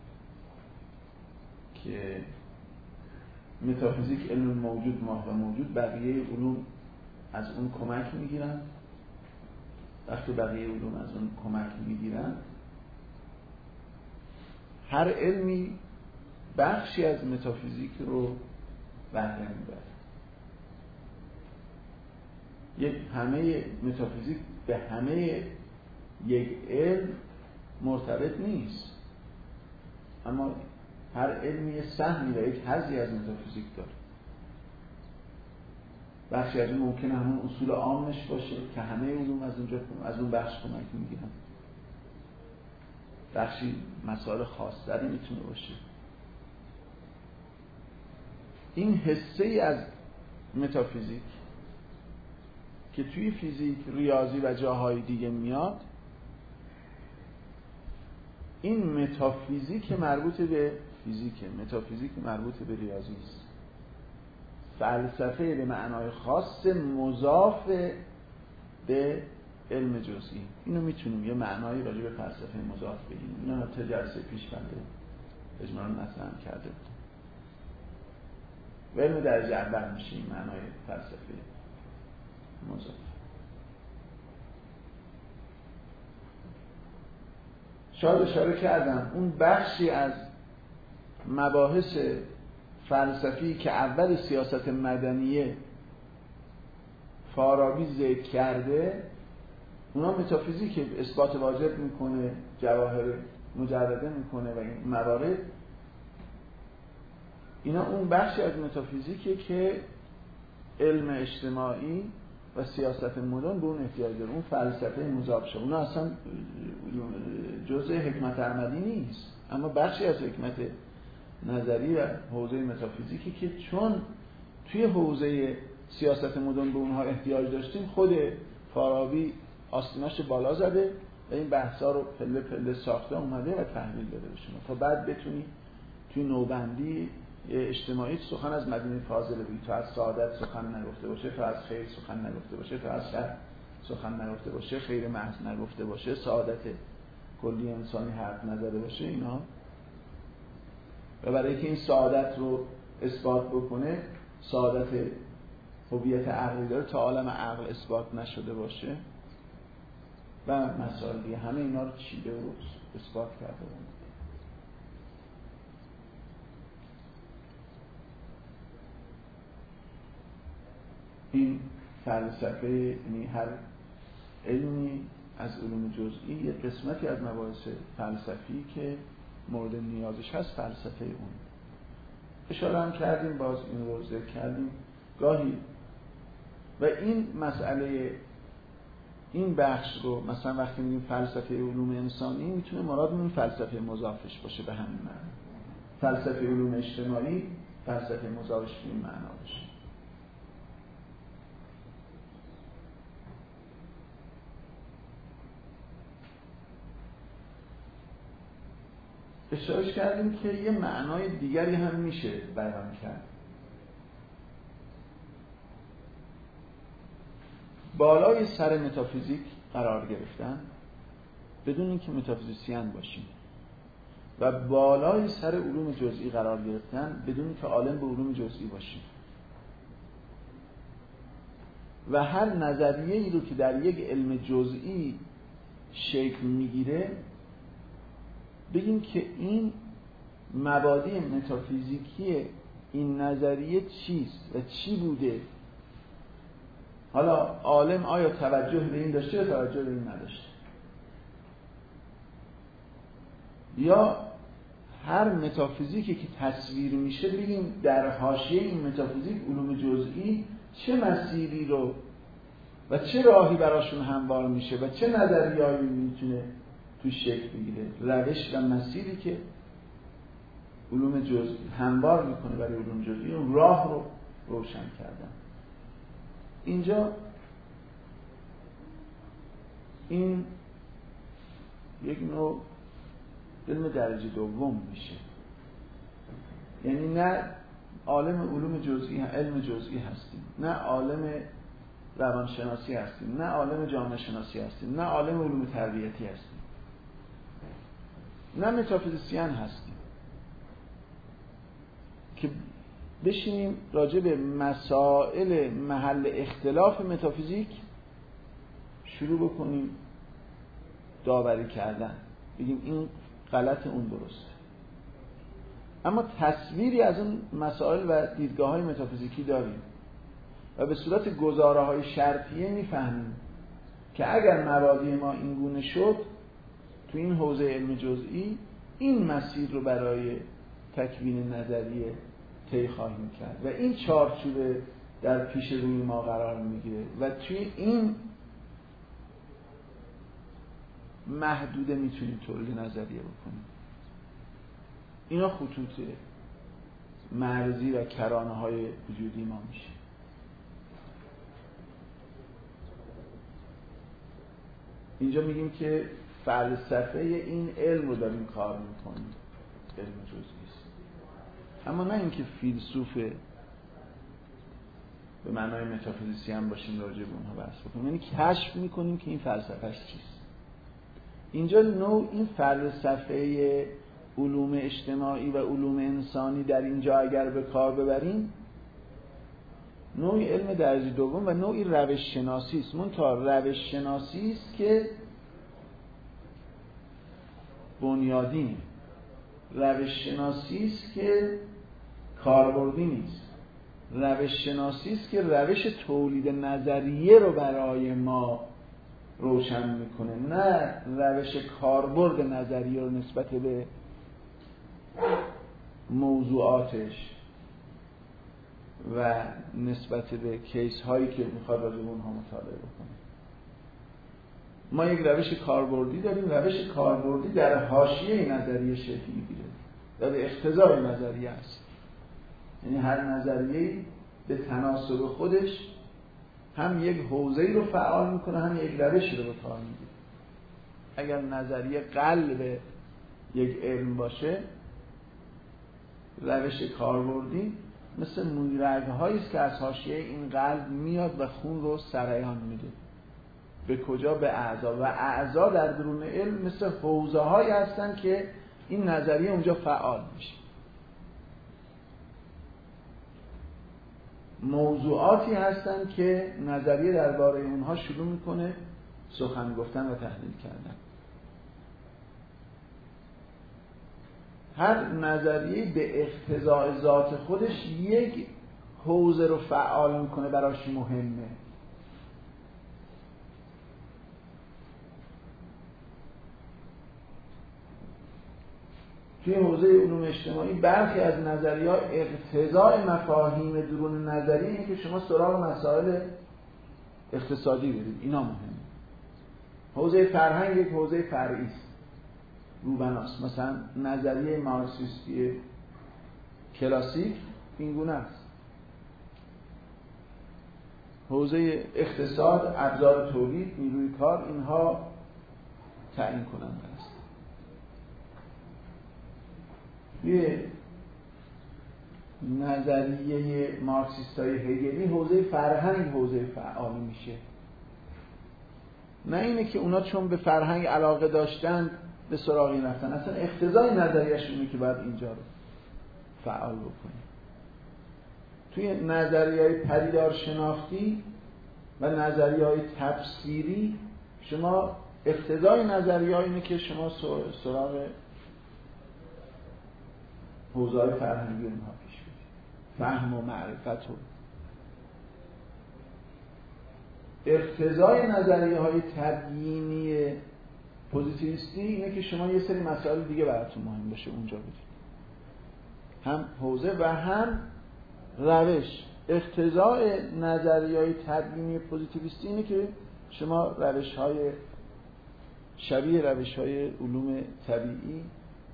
که متافیزیک علم موجود ما و موجود، بقیه علوم از اون کمک میگیرن. وقتی بقیه علوم از اون کمک میگیرن، هر علمی بخشی از متافیزیک رو بهره میبره. همه متافیزیک به همه یک علم مرتبط نیست، اما هر علمی سهمی و یک حظی از متافیزیک داره. بخشی از اون ممکنه همون اصول عامش باشه که همه علوم از اون بخش کمک میگیرن، بخشی مسائل خاص‌تری میتونه باشه. این حصه از متافیزیک که توی فیزیک، ریاضی و جاهای دیگه میاد، این متافیزیک مربوط به فیزیکه، متافیزیک مربوط به ریاضی است. فلسفه به معنای خاص مضاف به علم جزئی. اینو میتونیم یه معنایی راجع به فلسفه مضاف بگیم. اینو تا جلسه پیش بنده اجمالاً مطرح کرده بود. و علم درجه اول میشه این معنای فلسفه مضاف. شاید اشاره کردم اون بخشی از مباحث فلسفی که اول سیاست مدنیه فارابی ذکر کرده، اونا متافیزیک اثبات واجب میکنه، جواهر مجرده میکنه و این موارد، اینا اون بخشی از متافیزیکه که علم اجتماعی و سیاست مدرن به اون احتیاج داره. اون فلسفه مضاف شده، اونا اصلا جزء حکمت عملی نیست، اما بخشی از حکمت نظری و حوزه متافیزیکی که چون توی حوزه سیاست مدرن به اونها احتیاج داشتیم، خود فارابی آستیناش بالا زده و این بحثا رو پله پله ساخته اومده و تحلیل داده به شما تا بعد بتونی توی نوبندی اجتماعی سخن از مدینه فاضله بگی، تا از سعادت سخن نگفته باشه، تا از خیر سخن نگفته باشه، تا از شر سخن نگفته باشه، خیر محض نگفته باشه، سعادت کلی انسانی حرف نزده باشه. اینا و برای اینکه این سعادت رو اثبات بکنه، سعادت هویت عقلی داره، تا عالم عقل اثبات نشده باشه و مسائل دیگه، همه اینا رو چیده و اثبات کرده بود. این فلسفه، یعنی هر علمی از علوم جزئی یه قسمتی از مباحث فلسفی که مورد نیازش هست فلسفه اون. اشاره هم کردیم، باز این رو ذکر کردیم گاهی، و این مسئله این بخش رو مثلا وقتی میگیم فلسفه علوم انسانی، میتونه مرادمون فلسفه مضافش باشه به همین معنی. فلسفه علوم اجتماعی فلسفه مضافش به این معنا باشه. اشاره کردیم که یه معنای دیگری هم میشه بیان کرد. بالای سر متافیزیک قرار گرفتن بدون اینکه متافیزیسین باشیم و بالای سر علوم جزئی قرار گرفتن بدون اینکه عالم به علوم جزئی باشیم، و هر نظریه‌ای رو که در یک علم جزئی شکل میگیره بگیم که این مبادی متافیزیکی این نظریه چیست و چی بوده. حالا عالم آیا توجه به این داشته یا توجه به این نداشته، یا هر متافیزیکی که تصویر میشه بگیم در حاشیه این متافیزیک علوم جزئی چه مسیری رو و چه راهی براشون هموار میشه و چه نظریه‌ای میتونه تو شکل بگیره، روش و مسیری که علوم جزئی هموار میکنه برای علوم جزئی، اون راه رو روشن کردن. اینجا این یک نوع علم درجه دوم میشه، یعنی نه عالم علوم جزئی علم جزئی هستیم، نه عالم روانشناسی هستیم، نه عالم جامعه شناسی هستیم، نه عالم علوم تربیتی هستیم، نه متافیزیسین هستیم که بشینیم راجع به مسائل محل اختلاف متافیزیک شروع بکنیم داوری کردن، بگیم این غلط اون درسته. اما تصویری از اون مسائل و دیدگاه‌های متافیزیکی داریم و به صورت گزاره‌های شرطیه می‌فهمیم که اگر مبادی ما این گونه شد تو این حوزه علم جزئی این مسیر رو برای تکوین نظریه طی خواهیم کرد و این چارچوب در پیش روی ما قرار میگیره و توی این محدوده میتونیم تولید نظریه بکنیم. اینا خطوط مرزی و کرانه های وجودی ما میشه. اینجا میگیم که فلسفه این علم رو داریم کار میکنیم، علم جزئی است، اما نه اینکه فیلسوف به معنای متافیزیکی هم باشیم راجع به اونها بحث بکنیم، یعنی کشف میکنیم که این فلسفهش چیست. اینجا نوع این فلسفه علوم اجتماعی و علوم انسانی در اینجا اگر به کار ببریم نوعی علم درجه دوم و نوعی روش شناسی است. منتها روش شناسی است که بنیادی، روش شناسی است که کاربردی نیست، روش شناسی است که روش تولید نظریه رو برای ما روشن میکنه، نه روش کاربرد نظریه رو نسبت به موضوعاتش و نسبت به کیس هایی که میخواد راجع به اونها مطالعه بکنه. ما یک روش کاربردی داریم. روش کاربردی در حاشیه نظریه شکل میگیره، در اقتضای نظریه است. یعنی هر نظریه‌ای به تناسب خودش هم یک حوزه‌ای رو فعال میکنه، هم یک روشی رو به کار میگیره. اگر نظریه قلب یک علم باشه، روش کاربردی مثل مویرگ‌هایی است که از حاشیه این قلب میاد و خون رو سریان میده. به کجا؟ به اعضا. و اعضا در درون علم مثل حوزه‌هایی هستن که این نظریه اونجا فعال میشه. موضوعاتی هستن که نظریه درباره اونها شروع میکنه سخن گفتن و تحلیل کردن. هر نظریه به اقتضاء ذات خودش یک حوزه رو فعال میکنه، براش مهمه. توی حوزه علوم اجتماعی برخی از نظریه‌ها اقتضاء مفاهیم درون نظریه اینه که شما سراغ مسائل اقتصادی برید. اینا مهمه. حوزه فرهنگ یک حوزه فرعی است، روبناست. مثلا نظریه مارکسیستی کلاسیک این گونه است. حوزه اقتصاد، ابزار تولید، نیروی کار، اینها تعیین کننده است. یه نظریه مارکسیستای هگلی حوزه فرهنگ حوزه فعال میشه. نه اینه که اونا چون به فرهنگ علاقه داشتن به سراغ این رفتن، اصلا اقتضای نظریه‌شونه که باید اینجا رو فعال بکنیم. توی نظریه‌های پدیدار شناختی و نظریه‌های تفسیری شما اقتضای نظریه‌ها اینه که شما سراغ حوزه‌های فرهنگی اونها پیش برید، فهم و معرفت و اقتضای نظریه‌های تبیینی پوزیتیویستی اینه که شما یه سری مسائل دیگه براتون مهم باشه اونجا بدید، هم حوزه و هم روش. اقتضای نظریه‌های تبیینی پوزیتیویستی اینه که شما روش‌های شبیه روش‌های علوم طبیعی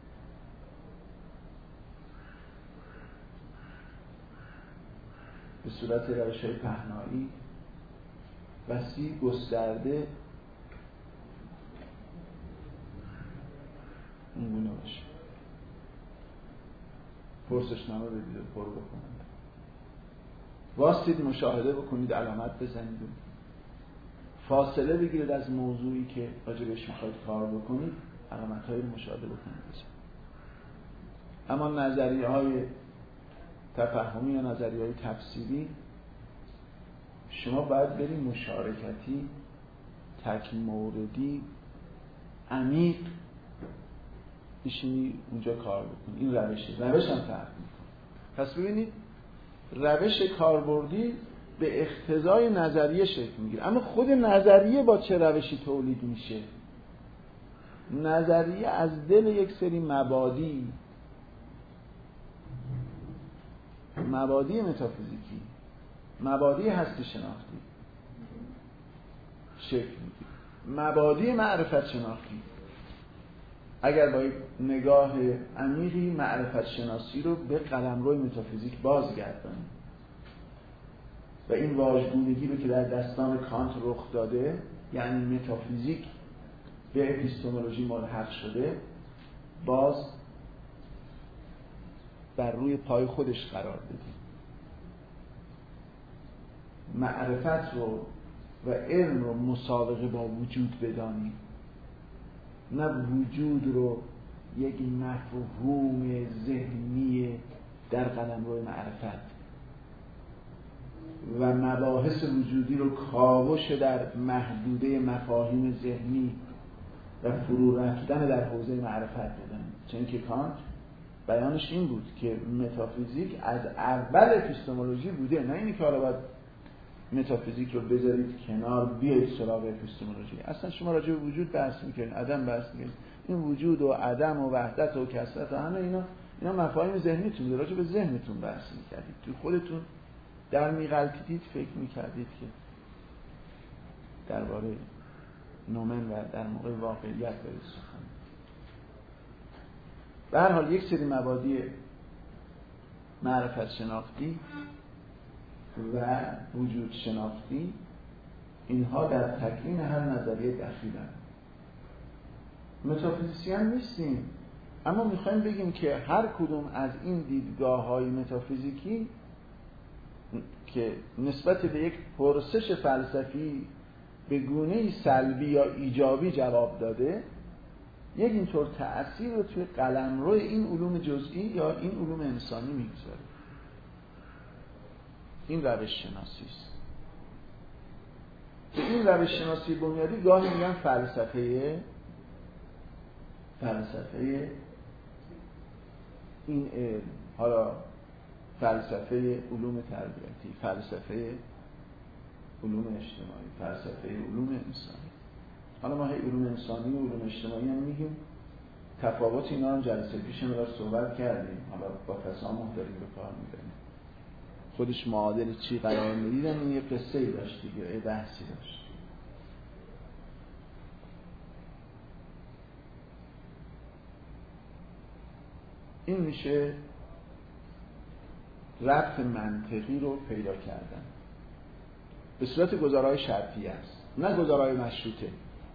به صورت روش‌های پهنایی وسیع گسترده اونگونه باشه. پرسشنامه بدید و پر بکنید، واسطید مشاهده بکنید، علامت بزنید، فاصله بگیرید از موضوعی که راجبش میخواید کار بکنید، علامت‌هایی رو مشاهده بکنید. اما نظریه‌های تفهمی یا نظریه‌های تفسیری شما باید برید مشارکتی، تک موردی، عمیق بشینی اونجا کار بکنی. این روش هم فرق میکنه. پس ببینید روش کاربردی به اقتضای نظریه شکل میگیره، اما خود نظریه با چه روشی تولید میشه؟ نظریه از دل یک سری مبادی متافیزیکی، مبادی هستی شناختی شکل میگیره، مبادی معرفت شناختی. اگر با یک نگاه عمیقی معرفت شناسی رو به قلمرو متافیزیک بازگردانیم و این واژگونگی رو که در دستان کانت رخ داده، یعنی متافیزیک به اپیستمولوژی ملحق شده، باز بر روی پای خودش قرار بدیم. معرفت رو و علم رو مسابقه با وجود بدانیم، نه وجود رو یک مفهوم ذهنی در قلمرو معرفت و مباحث وجودی رو کاوش در محدوده مفاهیم ذهنی و فرو رفتن در حوزه معرفت بدانیم. چون که کانت بیانش این بود که متافیزیک از اول اپیستمولوژی بوده، نه اینی که حالا باید متافیزیک رو بذارید کنار بیایید سراغ اپیستمولوژی. اصلا شما راجع به وجود بحث میکنید، عدم بحث میکنید، این وجود و عدم و وحدت و کثرت و همه اینا مفاهیم ذهنیتون، راجع به ذهنتون بحث میکردید، تو خودتون در میغلطیدید، فکر میکردید که درباره نومن و در موقع واقعیت دارید سخن. به هر حال یک سری مبادی معرفت شناختی و وجود شناختی، اینها در تکوین هر نظریه دخیلند. متافیزیسیان نیستیم، اما میخوایم بگیم که هر کدوم از این دیدگاه‌های متافیزیکی که نسبت به یک پرسش فلسفی به گونه‌ای سلبی یا ایجابی جواب داده، یک اینطور تأثیر رو توی قلمرو این علوم جزئی یا این علوم انسانی میگذاره. این روش شناسی است. به این روش شناسی بنیادی گاهی میگن فلسفه این علم، حالا فلسفه علوم تربیتی، فلسفه علوم اجتماعی، فلسفه علوم انسانی. حالا ما علوم انسانی و علوم اجتماعی هم میگیم، تفاوت اینا هم جلسه پیش ما صحبت کردیم، حالا با تسامح داریم به کار میبریم. خودش معادل چی قرار میدیدن، این یه قصه‌ای داشت دیگه، یه بحثی داشت. این میشه ربط منطقی رو پیدا کردن به صورت گزارهای شرطیه است، نه گزارهای مشروطه.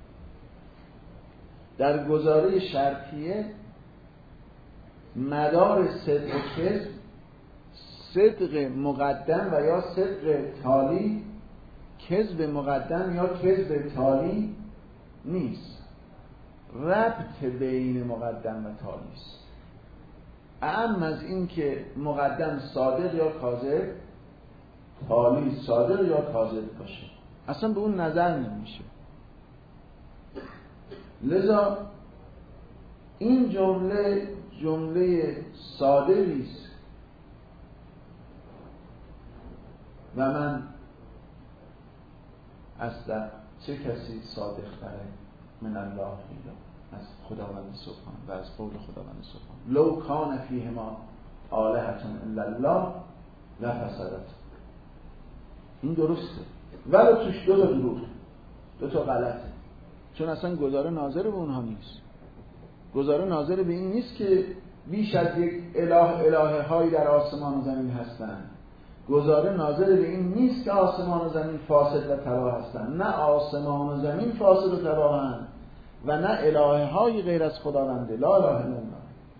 در گزاره شرطیه مدار صدق و کذب، صدق مقدم و یا صدق تالی، کذب مقدم یا کذب تالی نیست، ربط بین مقدم و تالی است. اعم از این که مقدم صادق یا کاذب، تالی صادق یا کاذب باشه، اصلا به اون نظر نمیشه. لذا این جمله صادقی است و من اصلا چه کسی صادق تره من الله خیلا، از خداوند سبحان و از قول خداوند سبحان. لو کان فیهما آلهة الا الله لفسدت. این درسته، ولی توش دو تا دروغ، دو تا غلطه. چون اصلا گزاره ناظر به اونها نیست. گزاره ناظر به این نیست که بیش از یک الهه هایی در آسمان و زمین هستند. گزاره ناظر به این نیست که آسمان و زمین فاسد و تباه هستند. نه آسمان و زمین فاسد و تباهند و نه الهه های غیر از خداونده، لا اله الا الله.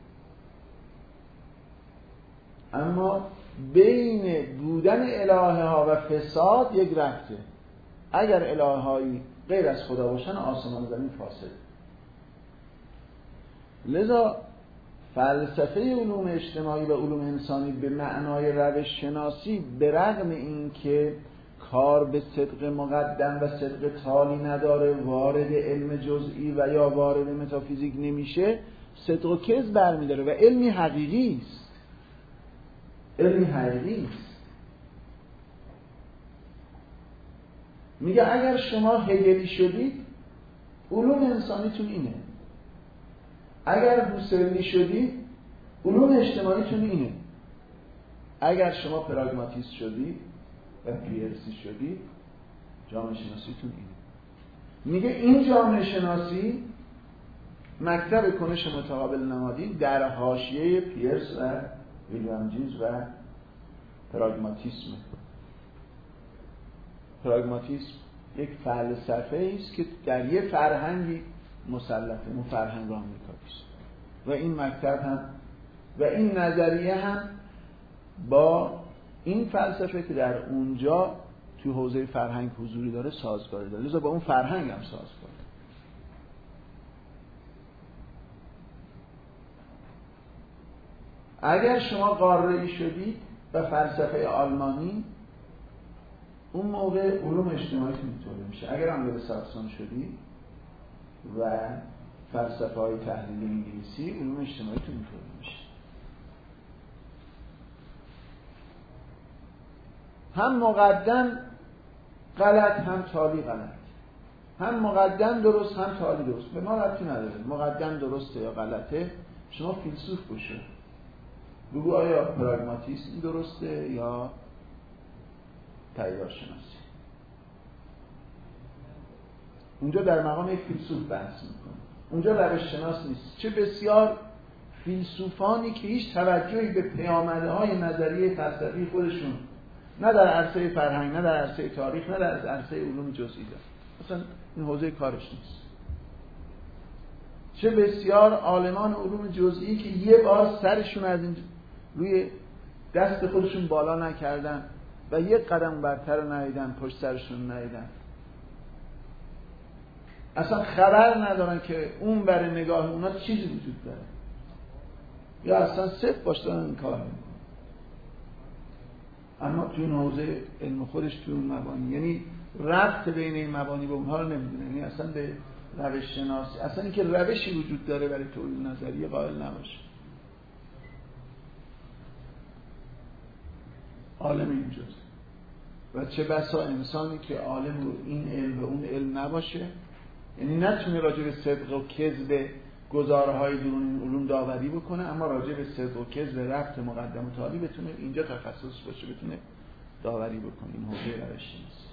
اما بین بودن الهه ها و فساد یک ربطه. اگر الهه هایی غیر از خدا باشن، آسمان و زمین فاسد. لذا فلسفه علوم اجتماعی و علوم انسانی به معنای روش شناسی، به رغم این که کار به صدق مقدم و صدق تالی نداره، وارد علم جزئی و یا وارد متافیزیک نمیشه، صدق و کذب برمی‌داره و علمی حقیقی است. علمی حقیقی است. میگه اگر شما هگلی شدید علوم انسانیتون اینه، اگر هوسرلی شدید علوم اجتماعیتون اینه، اگر شما پراگماتیست شدید و پیرسی شدید جامعه شناسیتون اینه. میگه این جامعه شناسی مکتب کنش متقابل نمادی در حاشیه پیرس و ویلیام جیمز و پراگماتیسم. پراگماتیسم یک فلسفه است که در یک فرهنگی مسلطه، اون فرهنگ آمریکایی است و این مکتب هم و این نظریه هم با این فلسفه که در اونجا توی حوزه فرهنگ حضوری داره سازگاری داره، لذا با اون فرهنگ هم سازگاره. اگر شما قاره‌ای شدید و فلسفه آلمانی اون موقع علوم اجتماعی اینطوری میشه. اگر انگل ساکسون شدید و فلسفه های تحلیل انگلیسی علوم اجتماعی اینطوری میشه. هم مقدم غلط هم تالی غلط، هم مقدم درست هم تالی درست. به ما ربطی نداره مقدم درسته یا غلطه. شما فیلسوف باشه بگو آیا پراگماتیسم درسته یا تیار شناسی. اونجا در مقام یک فیلسوف بحث میکنه، اونجا روش شناس نیست. چه بسیار فیلسوفانی که هیچ توجهی به پیامده های نظریه فلسفی خودشون نه در عرصه فرهنگ، نه در عرصه تاریخ، نه در عرصه علوم جزئی دارن، اصلا این حوزه کارش نیست. چه بسیار عالمان علوم جزئی که یه بار سرشون از این روی دست خودشون بالا نکردن و یک قدم برتر رو ندیدن، پشت سرشون ندیدن، اصلا خبر ندارن که اون برای نگاه اونا چیزی وجود داره، یا اصلا صفر باشدن این کار میکنن. اما تو این حوزه علم خودش تو اون مبانی، یعنی ربط بین این مبانی به اونها رو نمیدونه، یعنی اصلا به روش شناسی، اصلا اینکه روشی وجود داره برای تولید نظریه قائل نباشه. عالم اینجاست. و چه بسا انسانی که عالم رو این علم و اون علم نباشه، یعنی نتونه راجع به صدق و کذب گزاره‌های درون این علوم داوری بکنه، اما راجع به صدق و کذب ربط مقدم و تالی بتونه اینجا تخصص باشه، بتونه داوری بکنه. این حوزه روش شناسی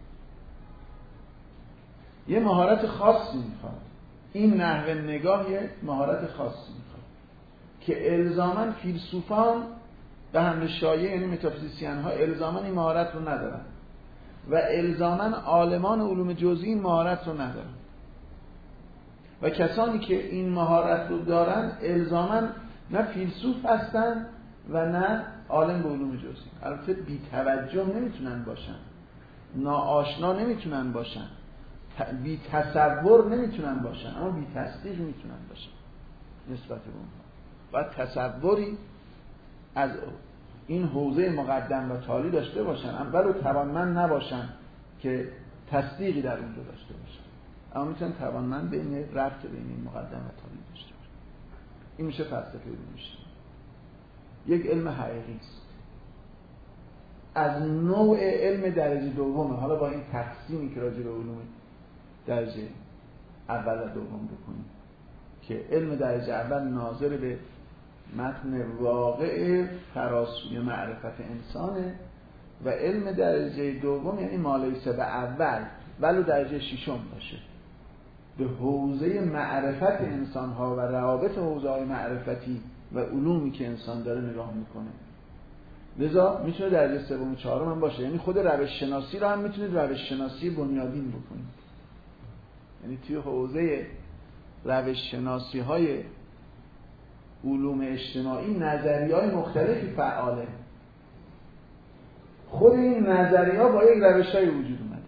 یه مهارت خاصی میخواد. این نحوه نگاه یه مهارت خاصی میخواد که الزاماً فیلسوفان به حمل شایع، یعنی متافیزیسین ها الزاماً این مهارت رو ندارن و الزاماً عالمان علوم جزئی این مهارت رو ندارن و کسانی که این مهارت رو دارن الزاماً نه فیلسوف هستن و نه عالم به علوم جزئی. البته بی توجه نمیتونن باشن، ناآشنا نمیتونن باشن، بی تصور نمیتونن باشن، اما بی تصدیق میتونن باشن نسبت به اونها. باید تصوری از این حوزه مقدم و تالی داشته باشن، ولو توانمند نباشن که تصدیقی در اونجا داشته باشن، اما میتونن توانمند بین ربط بین این مقدم و تالی داشته باشن. این میشه فلسفه علوم اجتماعی. یک علم حقیقی است از نوع علم درجه دومه. حالا با این تقسیمی که راجع به علوم درجه اول و دوم بکنیم که علم درجه اول ناظر به متن واقع فراسوی معرفت انسانه و علم درجه دوم یعنی مالیسه به اول ولو درجه ششم باشه، به حوزه معرفت انسان ها و روابط حوزه های معرفتی و علومی که انسان داره نگاه میکنه. لذا میتونه درجه سوم و چهارم هم باشه، یعنی خود روش شناسی رو هم میتونید روش شناسی بنیادین بکنید. یعنی توی حوزه روش شناسی های علوم اجتماعی نظریه‌های مختلفی فعاله. خود این نظریه‌ها با یک روش‌های وجود اومده.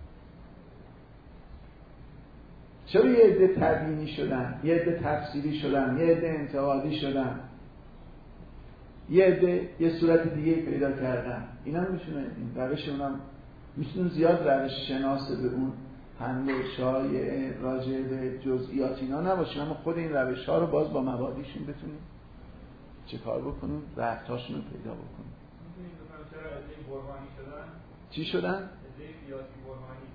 چرا یه عده تبیینی شدن، یه عده تفسیری شدن، یه عده انتقادی شدن، یه عده یه صورت دیگه پیدا کردن؟ اینا میتونه این روش اونم میتونه زیاد روش شناس به اون هندشای راجع به جزئیات اینا نباشیم، اما خود این روش ها رو باز با مبادیشون بتونیم چه کار بکنیم، رفتاشون رو پیدا بکنیم. چرا ادعای برهانی شدن؟ چی شدن؟ ادعای قیاسی برهانی.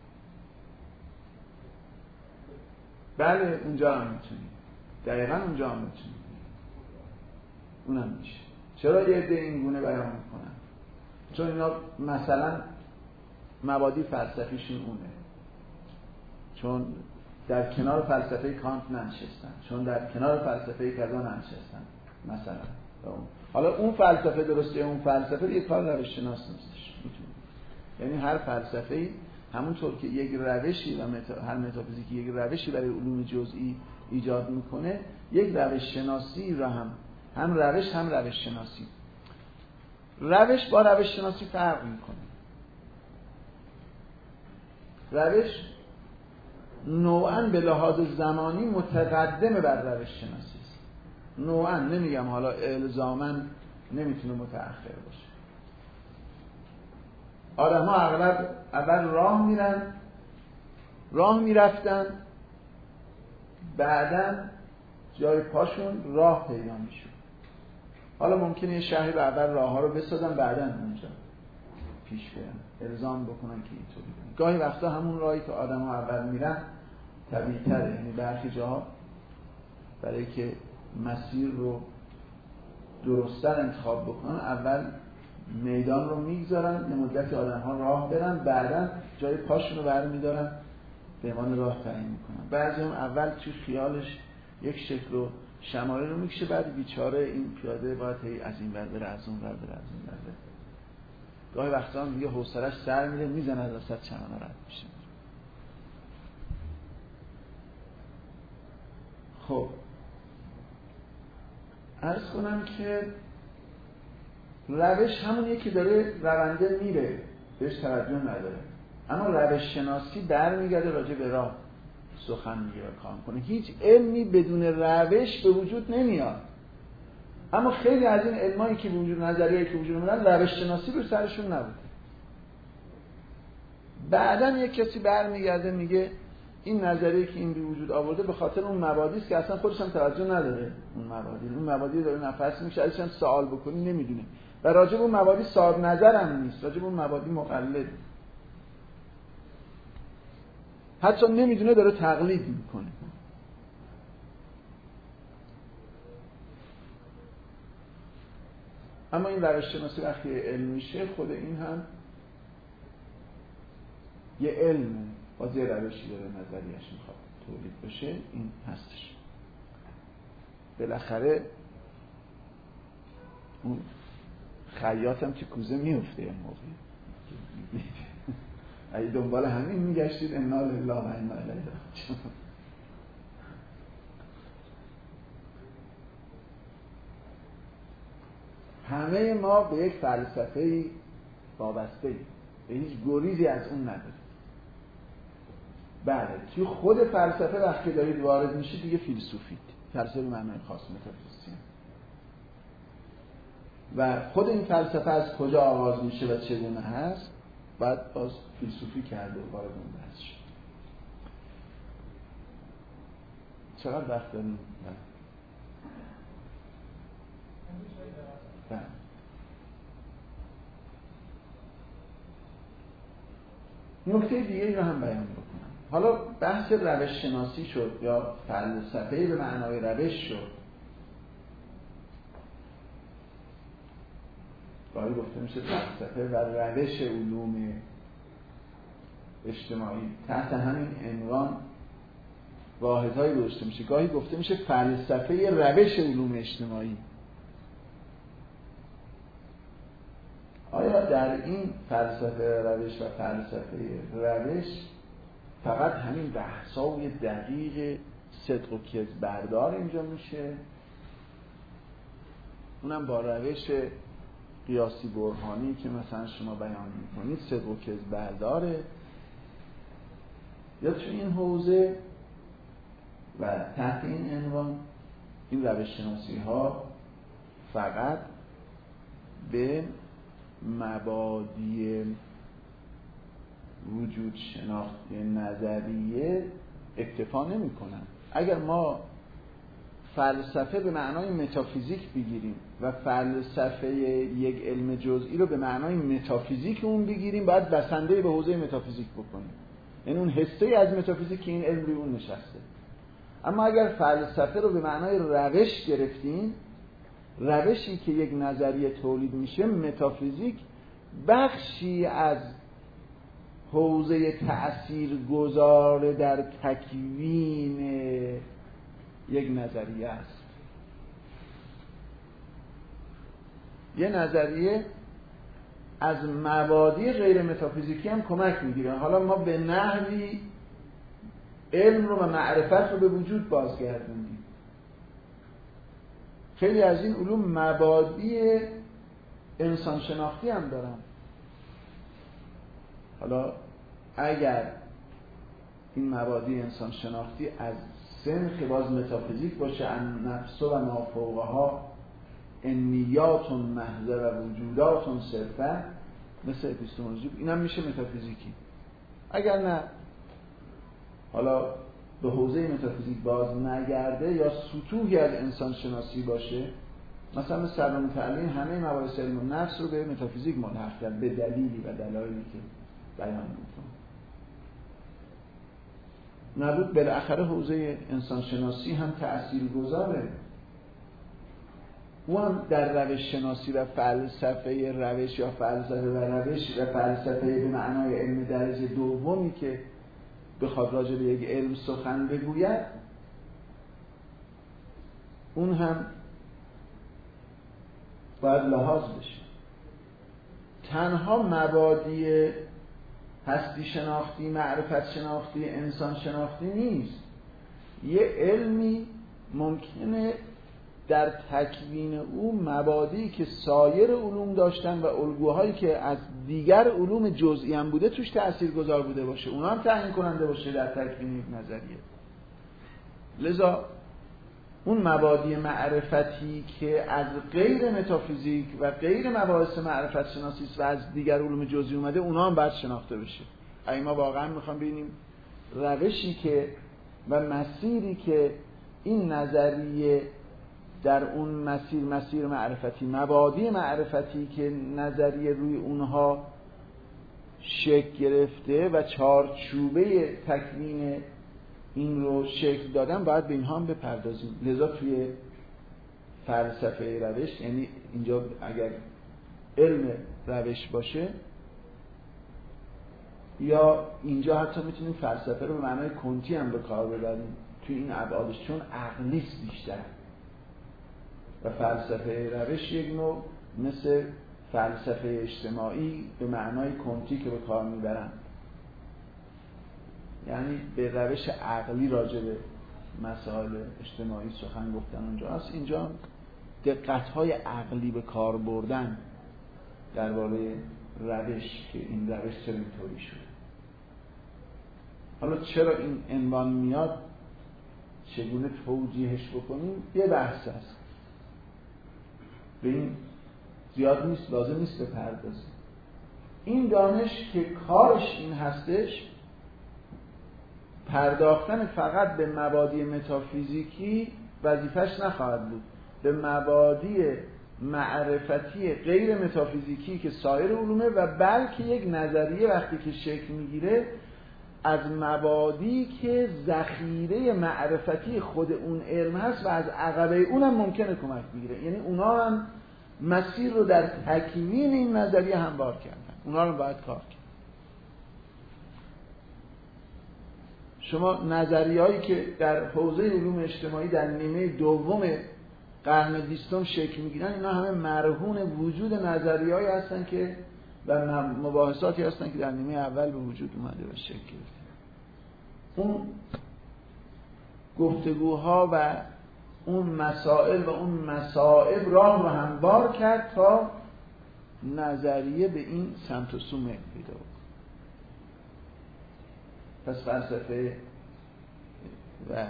بله اونجا هم میتونیم، دقیقا اونجا هم میتونیم، اونم میشه. چرا یه عده این گونه بیان میکنن؟ چون اینا مثلا مبادی فلسفیشون اونه، چون در کنار فلسفه کانت ننشستن، چون در کنار فلسفه کذا ننشستن مثلا. حالا اون فلسفه درسته، اون فلسفه یه کار روش شناس نیستش، یعنی هر فلسفه‌ای همونطور که یک روشی و هر متافیزیکی یک روشی برای علوم جزئی ایجاد میکنه، یک روش شناسی را هم روش شناسی. روش با روش شناسی فرق میکنه. روش نوعاً به لحاظ زمانی متقدم بر روش شناسی است. نوعاً، نمیگم حالا الزاماً نمیتونه متأخر باشه. آدم ها اغلب اول راه میرفتن، بعداً جای پاشون راه پیدا میشد. حالا ممکنه یه شهری رو اول راه ها رو بسازن، بعداً اونجا پیش برن، الزام بکنن که اینطوری برن. گاهی وقتا همون راهی که آدم ها اول میرن طبیعی تره، یعنی برخی جاها برای که مسیر رو درست‌تر انتخاب بکنن اول میدان رو میگذارن، یه مدتی آدم ها راه برن، بعداً جای پاشون رو برمیدارن به عنوان راه تعیین میکنن. بعضی هم اول توی خیالش یک شکل و شماره رو میکشه، بعد بیچاره این پیاده باید از این ور بره، از اون ور بره، از این ور بره. گاهی وقتا هم دیگه حوصله‌اش سر میره، میزنه از وسط چمن رد میشه. خب عرض کنم که روش همونیه که داره رونده میره، بهش توجه نداره، اما روش شناسی برمیگرده راجع به راه سخن میگه و کار کنه. هیچ علمی بدون روش به وجود نمیاد، اما خیلی از این علمایی که وجود، نظریه‌ای که وجود میاد، روش شناسی رو سرشون نبوده. بعداً یک کسی برمیگرده میگه این نظریه که این به وجود آورده به خاطر اون مبادی است که اصلا خودش هم توجه نداره. اون مبادی داره نفس میشه، ازش هم سوال بکنی نمیدونه و راجع به اون مبادی صاحب نظر هم نیست، راجع به اون مبادی مقلد، حتی نمیدونه داره تقلید میکنه. اما این روش شناسی وقتی علم میشه، خود این هم یه علمه، باز یه روشی داره نظریه‌اش میخواد تولید بشه، این هستش. بالاخره اون خیاط هم که کوزه میفته یه موقعی. اگه دنبال همین میگشتید انا لله و انا الیه راجعون. همه ما به یک فلسفه‌ای وابسته‌ایم، به هیچ گریزی از اون نداریم. بله توی خود فلسفه وقتی دارید وارد میشید دیگه فیلسوفید، فلسفه به معنای خاص متافیزیک. و خود این فلسفه از کجا آغاز میشه و چگونه هست بعد باز فیلسوفی کرده و وارد اون بحث شد. چقدر وقت داریم؟ بله. نکته دیگه رو هم بیان بکنم. حالا بحث روش شناسی شد یا فلسفه به معنای روش شد. گاهی گفته میشه فلسفه و روش علوم اجتماعی، تحت همین عنوان واحدهایی گذاشته میشه. گاهی گفته میشه فلسفه روش علوم اجتماعی. آیا در این فلسفه روش و فلسفه روش فقط همین بحث‌های دقیق صدق و کذب بردار اینجا میشه، اونم با روش قیاسی برهانی که مثلا شما بیان میکنید صدق و کذب برداره، یا تو این حوزه و تحت این عنوان این روش شناسی ها فقط به مبادی وجود شناختی نظریه اکتفا نمی کنن. اگر ما فلسفه به معنای متافیزیک بگیریم و فلسفه یک علم جزئی رو به معنای متافیزیک اون بگیریم، باید بسنده به حوزه متافیزیک بکنیم، یعنی اون حصه از متافیزیک که این علم روی اون نشسته. اما اگر فلسفه رو به معنای روش گرفتیم، روشی که یک نظریه تولید میشه، متافیزیک بخشی از حوزه تأثیرگذار در تکوین یک نظریه است. یه نظریه از مبادی غیر متافیزیکی هم کمک میگیره. حالا ما به نحوی علم رو و معرفت رو به وجود بازگردوندیم. خیلی از این علوم مبادی انسان شناختی هم دارن. حالا اگر این مبادی انسان شناختی از سنخ باز متافیزیک باشه، ان نفس و ما فوقها انیات محض و وجودات صرفا، مثل اپیستمولوژی، اینم میشه متافیزیکی. اگر نه، حالا به حوزه متافیزیک باز نگرده یا سطوحی از انسان شناسی باشه، مثلا سلام تعلیم همه مباحث علم النفس رو به متافیزیک ملحق کرد به دلیلی و دلایلی که بیان میکنم. نبود بالاخره حوزه انسان شناسی هم تأثیرگذاره. او هم در روش شناسی و فلسفه روش یا فلسفه و روش و فلسفه به معنای علم درجه دومی که بخواد راجع به یک علم سخن بگوید، اون هم باید لحاظ بشه. تنها مبادی هستی شناختی، معرفت شناختی، انسان شناختی نیست. یه علمی ممکنه در تکوین او مبادی که سایر علوم داشتن و الگوهایی که از دیگر علوم جزئی هم بوده توش تأثیرگذار بوده باشه، اونا هم تعیین کننده باشه در تکوین یک نظریه. لذا اون مبادی معرفتی که از غیر متافیزیک و غیر مباحث معرفت شناسی و از دیگر علوم جزئی اومده، اونا هم باید شناخته بشه. اگه ما واقعا میخوام ببینیم روشی که و مسیری که این نظریه در اون مسیر معرفتی، مبادی معرفتی که نظریه روی اونها شکل گرفته و چارچوبه تکوین این رو شکل دادن، باید به اینها هم بپردازیم. لذا توی فلسفه روش، یعنی اینجا اگر علم روش باشه، یا اینجا حتی میتونیم فلسفه رو به معنای کنتی هم به کار ببریم توی این ابعادش، چون عقلیست بیشتر. و فلسفه روش یک نوع مثل فلسفه اجتماعی به معنای کنتی که به کار میبرن، یعنی به روش عقلی راجع به مسائل اجتماعی سخن گفتن اونجا هست. اینجا دقت‌های عقلی به کار بردن درباره روش که این روش چرا اینطوری شده. حالا چرا این عنوان میاد، چگونه توجیهش بکنیم، یه بحث است. به این زیاد نیست، لازم نیست بپردازیم. این دانش که کارش این هستش، پرداختن فقط به مبادی متافیزیکی وظیفش نخواهد بود. به مبادی معرفتی غیر متافیزیکی که سایر علومه، و بلکه یک نظریه وقتی که شکل میگیره از مبادی که ذخیره معرفتی خود اون علم هست و از عقبه اونم ممکنه کمک بگیره. یعنی اونا هم مسیر رو در تکوین این نظریه هموار کردن، اونا رو باید کار کرد. شما نظریه‌هایی که در حوزه علوم اجتماعی در نیمه دوم قرن 20 شکل میگیرن، اینا همه مرهون وجود نظریه‌ای هستن که و مباحثاتی هستن که در نیمه اول به وجود اومده و شکل گرفته. اون گفتگوها و اون مسائل و اون مصائب راه رو هموار کرد تا نظریه به این سمت و سو پیدا کنه. پس فلسفه و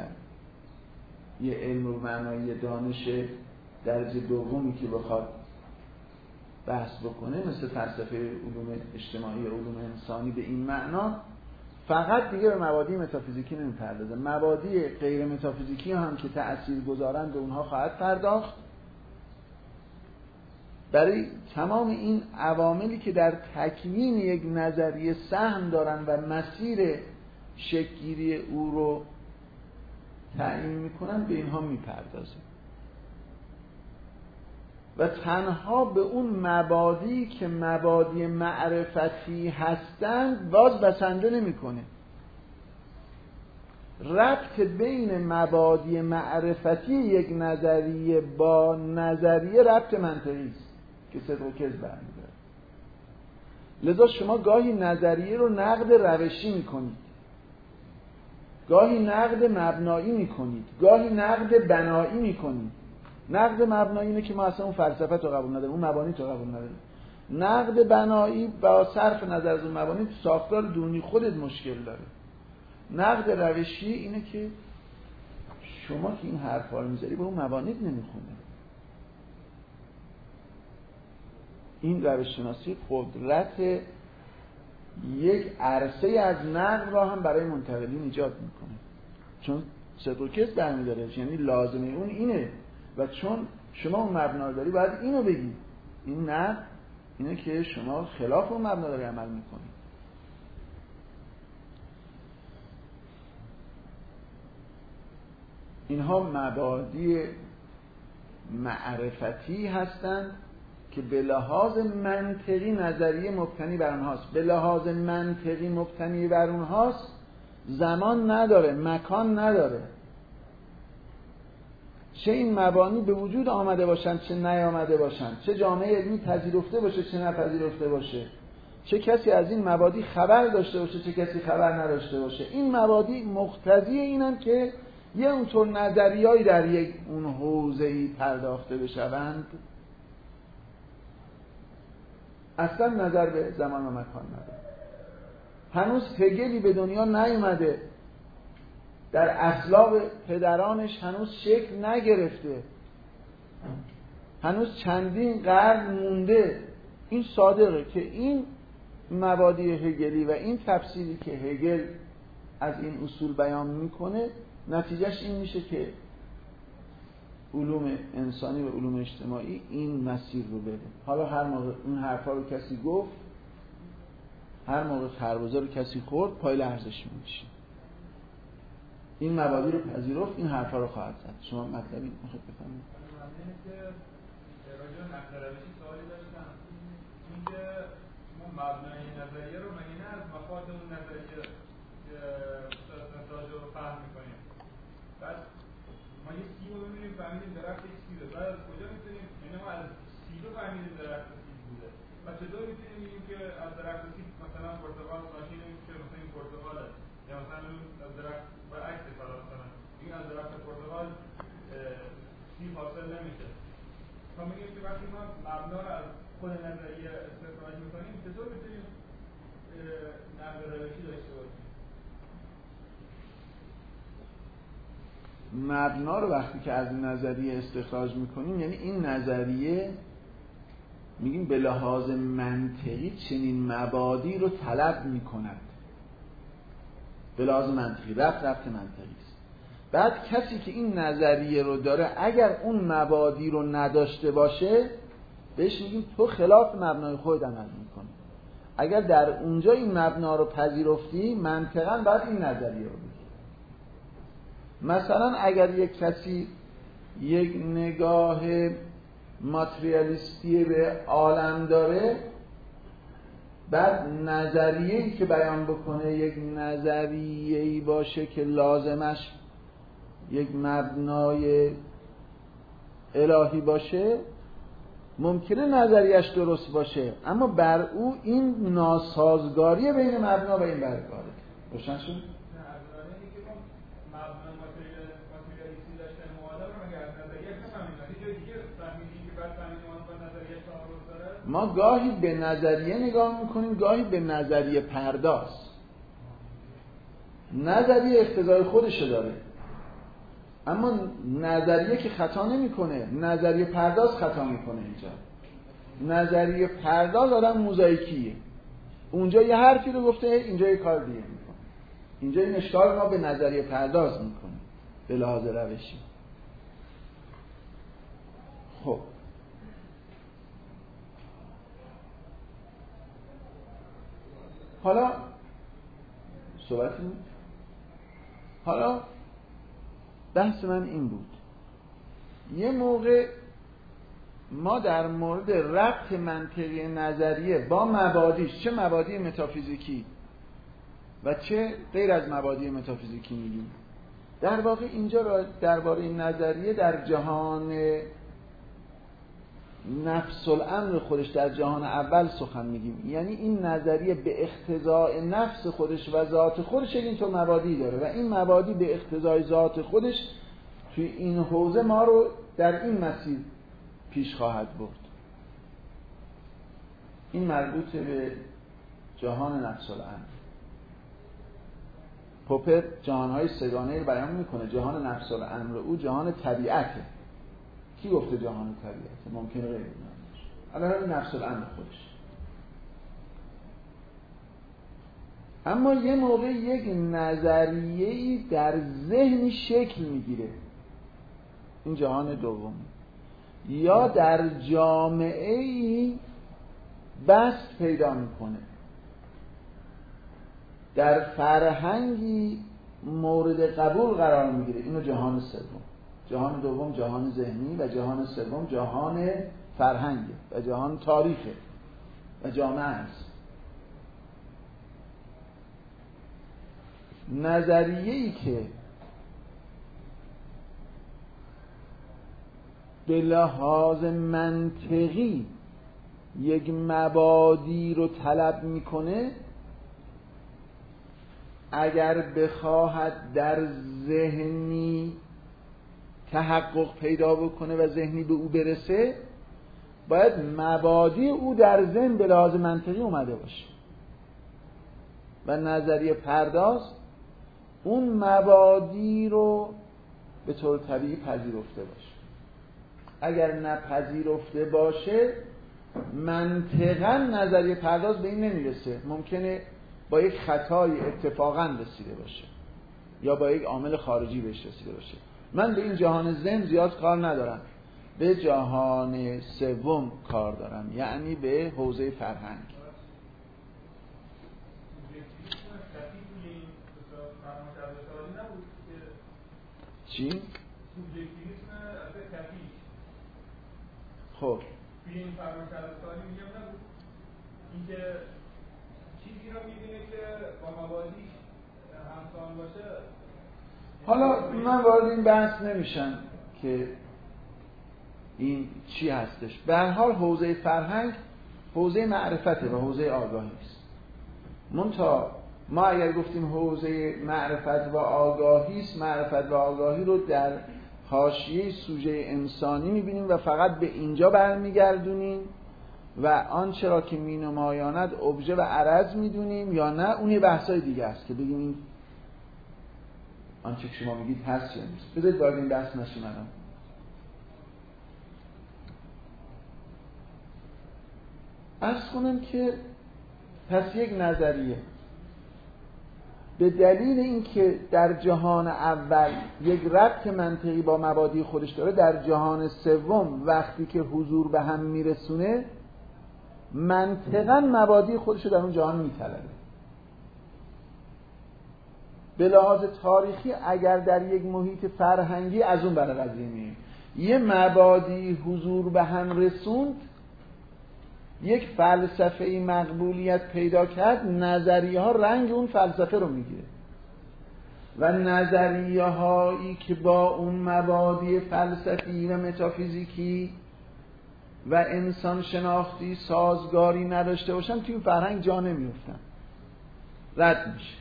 یه علم و معنای دانش درجه دومی که بخواد بحث بکنه مثل فلسفه علوم اجتماعی و علوم انسانی به این معنا، فقط دیگه به مبادی متافیزیکی نمیپردازه. مبادی غیر متافیزیکی هم که تأثیر گذارند به اونها خواهد پرداخت. برای تمام این عواملی که در تکوین یک نظریه سهم دارن و مسیر شکل‌گیری او رو تعیین میکنن به اینها میپردازه و تنها به اون مبادی که مبادی معرفتی هستند باز بسنده نمیکنه. ربط بین مبادی معرفتی یک نظریه با نظریه ربط منطقی است که صدق و کذب برمی‌داره. لذا شما گاهی نظریه رو نقد روشی میکنید، گاهی نقد مبنایی میکنید، گاهی نقد بنایی میکنید. نقد مبنایی اینه که ما اصلا اون فلسفه رو قبول نداریم، اون مبانی رو قبول نداریم. نقد بنایی با صرف نظر از اون مبانی ساختار درونی خودت مشکل داره. نقد روشی اینه که شما که این حرفا رو میذاری با اون مبانیت نمیخونه. این روش شناسی قدرت یک عرصه از نقد را هم برای منتقدین ایجاد میکنه، چون صدق و کذب برمی‌داره، یعنی لازمه اون اینه و چون شما اون مبنا رو داری باید اینو بگی. این نقد اینه که شما خلاف اون مبنا داری عمل میکنی. اینها مبادی معرفتی هستند که به لحاظ منطقی نظریه مبتنی بر اونهاست. به لحاظ منطقی مبتنی بر اونهاست، زمان نداره، مکان نداره. چه این مبانی به وجود آمده باشند چه نیامده باشند، چه جامعه علمی پذیرفته باشه چه نپذیرفته باشه، چه کسی از این مبادی خبر داشته باشه چه کسی خبر نداشته باشه، این مبادی مقتضی اینن که یه اونطور نظریه‌ای در یک اون حوزه‌ای پرداخته بشوند. اصلا نظر به زمان و مکان نداره. هنوز هگلی به دنیا نیومده، در اصلاب پدرانش هنوز شکل نگرفته، هنوز چندین قرن مونده. این صادقه که این مبادی هگلی و این تفسیری که هگل از این اصول بیان میکنه نتیجهش این میشه که علوم انسانی و علوم اجتماعی این مسیر رو بده. حالا هر موقع این حرفا رو کسی گفت، هر موقع خربزه رو کسی خورد، پای لرزش میشه. این مبادی رو پذیرفت، این حرفا رو خواهد زد. شما مطلبی میخواید بفهمید؟ من که راجع به نقد روشی سوالی داشتم. اینکه ما مبنای نظریه رو مگه نه از مفاد اون نظریه که استنتاج رو فهم میکنیم. بعد ما یه سیب رو ببینیم فهمیدیم درخت یک سیبه، بعد از کجا میتونیم یعنی ما از سیب فهمیدیم درخت سیب بوده و چطور میتونیم بگیم که از درخت سیب مثلا پرتقال ناشی نمیشه که مثلا این پرتقاله، یا مثلا از درخت برعکس مثلا این از درخت پرتقال سیب حاصل نمیشه. ما میگیم که وقتی ما مبنا رو از خود نظریه استخراج میکنیم چطور میتونیم نقد روشی داشته باشیم؟ مبنا رو وقتی که از نظریه استخراج میکنیم یعنی این نظریه میگیم به لحاظ منطقی چنین مبادی رو طلب میکند. به لحاظ منطقی رفت منطقی است. بعد کسی که این نظریه رو داره اگر اون مبادی رو نداشته باشه بهش میگیم تو خلاف مبنای خودت عمل میکنی. اگر در اونجا این مبنا رو پذیرفتی منطقاً باید این نظریه رو بگی. مثلا اگر یک کسی یک نگاه ماتریالیستی به عالم داره، بعد نظریه‌ای که بیان بکنه یک نظریه‌ای باشه که لازمش یک مبنای الهی باشه، ممکنه نظریه‌اش درست باشه اما بر او این ناسازگاری بین مبنا و این برکاره. روشن شد؟ ما گاهی به نظریه نگاه میکنیم گاهی به نظریه پرداز. نظریه اقتضای خودشو داره اما نظریه که خطا نمیکنه، نظریه پرداز خطا میکنه. اینجا نظریه پرداز آدم موزاییکیه، اونجا یه حرفی رو گفته اینجا یه کار دیگه میکنه. اینجا این اشکال ما به نظریه پرداز میکنه به لحاظ روشی. خب حالا بحث من این بود، یه موقع ما در مورد ربط منطقی نظریه با مبادیش، چه مبادی متافیزیکی و چه غیر از مبادی متافیزیکی میگیم. در واقع اینجا درباره این نظریه در جهان نفس الامر خودش، در جهان اول سخن میگیم. یعنی این نظریه به اقتضاء نفس خودش و ذات خودش اینطور مبادی داره و این مبادی به اقتضای ذات خودش توی این حوزه ما رو در این مسیر پیش خواهد برد. این مربوط به جهان نفس الامر. پوپر جهانهای سگانه رو بیان میکنه. جهان نفس الامر او جهان طبیعته. کی گفته جهان طبیعته؟ ممکنه غیر باشه. الان نفس الامر خودش. اما یه موقع یک نظریه‌ای در ذهنی شکل میگیره، این جهان دوم، یا در جامعه‌ای بست پیدا میکنه، در فرهنگی مورد قبول قرار میگیره، اینو جهان سوم. جهان دوم جهان ذهنی و جهان سوم جهان فرهنگه و جهان تاریخه و جامعه است. نظریه‌ای که به لحاظ منطقی یک مبادی رو طلب میکنه، اگر بخواهد در ذهنی تحقق پیدا بکنه و ذهنی به او برسه، باید مبادی او در ذهن به لحاظ منطقی اومده باشه و نظریه پرداز اون مبادی رو به طور طبیعی پذیرفته باشه. اگر نپذیرفته باشه منطقاً نظریه پرداز به این نمیرسه. ممکنه با یک خطای اتفاقاً رسیده باشه یا با یک عامل خارجی بهش رسیده باشه. من به این جهان ذهن زیاد کار ندارم، به جهان سوم کار دارم، یعنی به حوزه فرهنگ. چی؟ خب این فرمانشهرسالی میگم نبود، اینکه چیزی رو میبینه که با مبادیش همسان باشه. حالا من وارد این بحث نمیشم که این چی هستش. به هر حال حوزه فرهنگ حوزه معرفته و حوزه آگاهی است. منتها ما اگر گفتیم حوزه معرفت و آگاهی است، معرفت و آگاهی رو در حاشیه سوژه انسانی میبینیم و فقط به اینجا برمیگردونیم و آنچه را که مینمایاند ابژه و عرض میدونیم یا نه، اون یه بحثای دیگه است که بگیم این آنچه که شما میگید هست یا نیست. بذارید وارد این بحث نشیم. الان عرض کنم که پس یک نظریه به دلیل اینکه در جهان اول یک ربط منطقی با مبادی خودش داره، در جهان سوم وقتی که حضور به هم میرسونه منطقاً مبادی خودش رو در اون جهان میطلبه. به لحاظ تاریخی اگر در یک محیط فرهنگی از اون برای قضیه میگیم یه مبادی حضور به هم رسوند، یک فلسفه مقبولیت پیدا کرد، نظریه ها رنگ اون فلسفه رو میگیره و نظریه هایی که با اون مبادی فلسفی و متافیزیکی و انسان شناختی سازگاری نداشته باشن توی فرهنگ جا نمیفتن، رد میشه.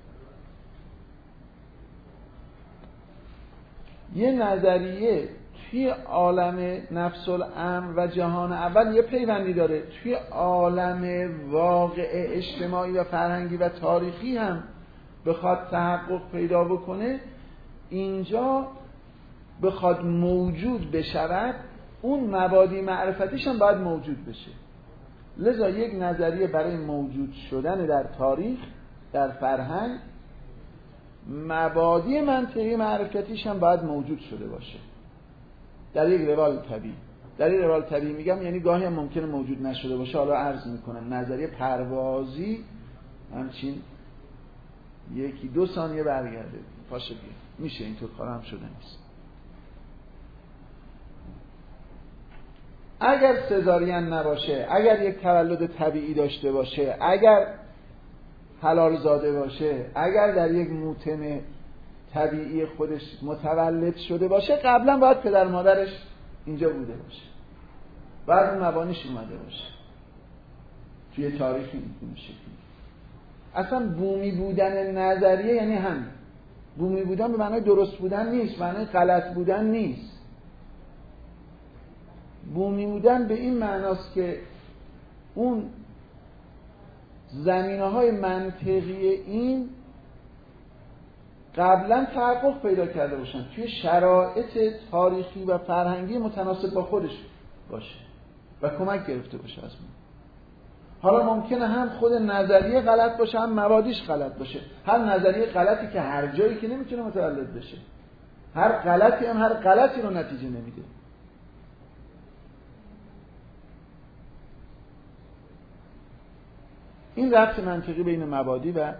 یه نظریه توی عالم نفس الامر و جهان اول یه پیوندی داره، توی عالم واقع اجتماعی و فرهنگی و تاریخی هم بخواد تحقق پیدا بکنه، اینجا بخواد موجود بشود اون مبادی معرفتیش هم باید موجود بشه. لذا یک نظریه برای موجود شدن در تاریخ، در فرهنگ، مبادی منطقی معرفتیش هم باید موجود شده باشه در یک روال طبیعی. در یک روال طبیعی میگم یعنی گاهی هم ممکنه موجود نشده باشه. حالا عرض میکنم نظریه پروازی همچین 1-2 ثانیه برگرده پاشه بیا میشه، اینطور کار هم شده نیست. اگر سزارین نباشه، اگر یک تولد طبیعی داشته باشه، اگر حلال زاده باشه، اگر در یک موطن طبیعی خودش متولد شده باشه، قبلا باید پدر مادرش اینجا بوده باشه، بعد اون مبانیش اومده باشه توی تاریخی این شکلی. اصلا بومی بودن نظریه یعنی همین. بومی بودن به معنای درست بودن نیست، معنای غلط بودن نیست. بومی بودن به این معناست که اون زمینه‌های منطقی این قبلا تحقق پیدا کرده باشن، توی شرایط تاریخی و فرهنگی متناسب با خودش باشه و کمک گرفته باشه از ما. حالا ممکنه هم خود نظریه غلط باشه، هم مبادیش غلط باشه. هر نظریه غلطی که هر جایی که نمیتونه متولد بشه، هر غلطی هم هر غلطی رو نتیجه نمیده. این ربط منطقی بین مبادی و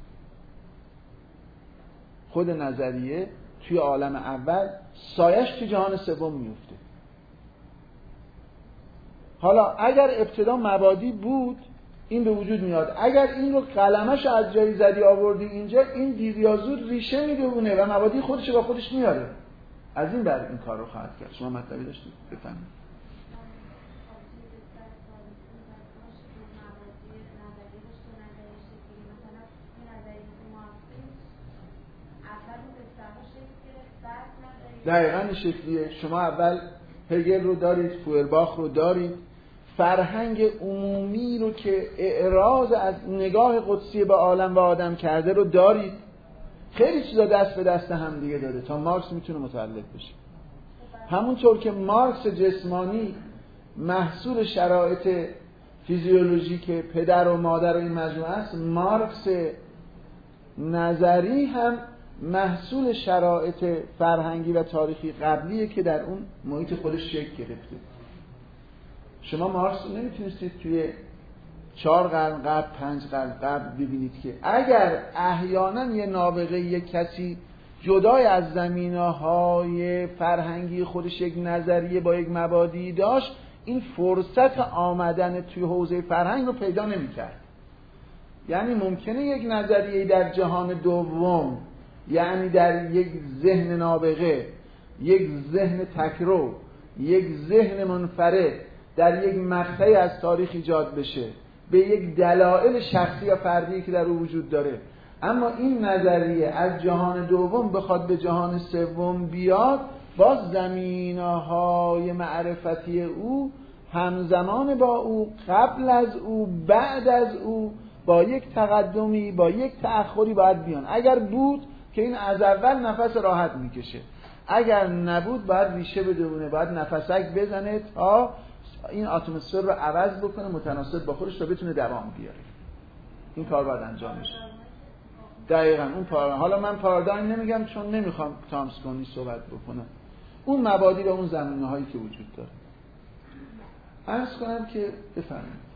خود نظریه توی عالم اول سایش توی جهان سوم میفته. حالا اگر ابتدا مبادی بود این به وجود میاد، اگر این رو قلمش از جایی زدی آوردی اینجا، این دیر یا زود ریشه میدونه و مبادی خودش با خودش میاره. از این بعد این کار رو خواهد کرد. شما مطلبی داشتید بفهمید. دقیقاً این شکلیه. شما اول هگل رو دارید، فوئرباخ رو دارید، فرهنگ عمومی رو که اعراض از نگاه قدسی به عالم و آدم کرده رو دارید. خیلی چیزا دست به دست هم دیگه داره تا مارکس میتونه متولد بشه. همونطور که مارکس جسمانی محصول شرایط فیزیولوژیک پدر و مادر و این مجموعه است، مارکس نظری هم محصول شرایط فرهنگی و تاریخی قبلیه که در اون محیط خودش شکل گرفته. شما مارکس رو نمیتونستید توی 4 قرن قبل 5 قرن قبل ببینید که اگر احیانا یه نابغه یک کسی جدای از زمینه‌های فرهنگی خودش یک نظریه با یک مبادی داشت، این فرصت آمدن توی حوزه فرهنگ رو پیدا نمی‌کرد. یعنی ممکنه یک نظریه در جهان دوم، یعنی در یک ذهن نابغه، یک ذهن تکرو، یک ذهن منفرد در یک مقطعی از تاریخ ایجاد بشه به یک دلایل شخصی یا فردی که در او وجود داره، اما این نظریه از جهان دوم بخواد به جهان سوم بیاد، باز زمینه‌های معرفتی او همزمان با او، قبل از او، بعد از او، با یک تقدمی، با یک تأخری باید بیان. اگر بود که این از اول نفس راحت میکشه، اگر نبود باید ریشه بدونه، باید نفسک بزنه تا این اتمسفر رو عوض بکنه متناسب با خودش تا بتونه دوام بیاره. این کار باید انجام بشه. دقیقاً اون حالا من پارادایم نمیگم چون نمیخوام تامسکونی صحبت بکنم. اون مبادی و اون زمینه‌هایی که وجود داره. عرض کنم که بفهمید.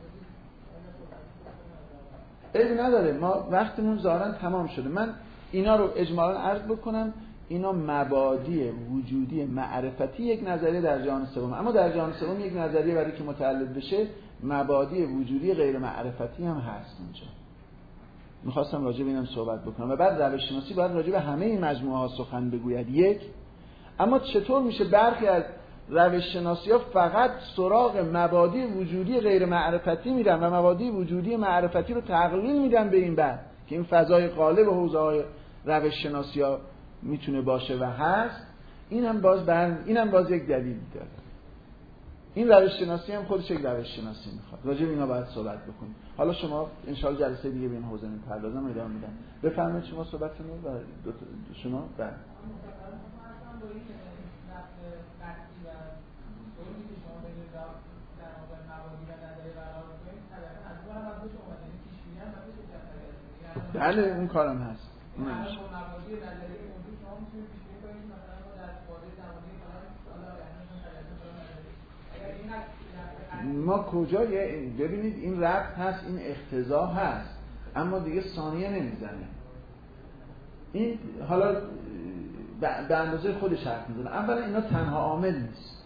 عیبی نداره، ما وقتمون ظاهراً تمام شده. من اینا رو اجمالاً عرض بکنم. اینا مبادی وجودی معرفتی یک نظریه در جهان سوم، اما در جهان سوم یک نظریه برای که متولد بشه مبادی وجودی غیر معرفتی هم هست اونجا. میخواستم راجع به اینم صحبت بکنم و بعد روش شناسی باید راجع به همه این مجموعه ها سخن بگوید. یک، اما چطور میشه برخی از روش شناسی ها فقط سراغ مبادی وجودی غیر معرفتی میرن و مبادی وجودی معرفتی رو تقلیل میدن به این بعد که این فضای قالب و حوزه های روش شناسی ها میتونه باشه و هست. اینم باز یک دلیل داره. این روش شناسی هم خودش یک روش شناسی میخواد. راجع به اینا باید صحبت بکنیم. حالا شما ان شاء الله جلسه دیگه به این حوزه میپردازم ادامه میدم. بفرمایید شما صحبتتون رو و شما بعد در واقع مبادی و نظریه برقرار کنیم طبعا از اون هم از دوش اومده این پیش بینی هم باشه که بله اون کارم هست. اونم مبادی و نظریه موضوع شما میتونید پیش بینی کنید مثلا ما در بازه زمانی فلان سال آینده تلقی کنیم. اگر این ما کجا ببینید این ربط هست، این اقتضا هست، اما دیگه ثانیه نمیزنه. این حالا به اندازه خودش حرف میزنه. اولا اینا تنها عامل نیست.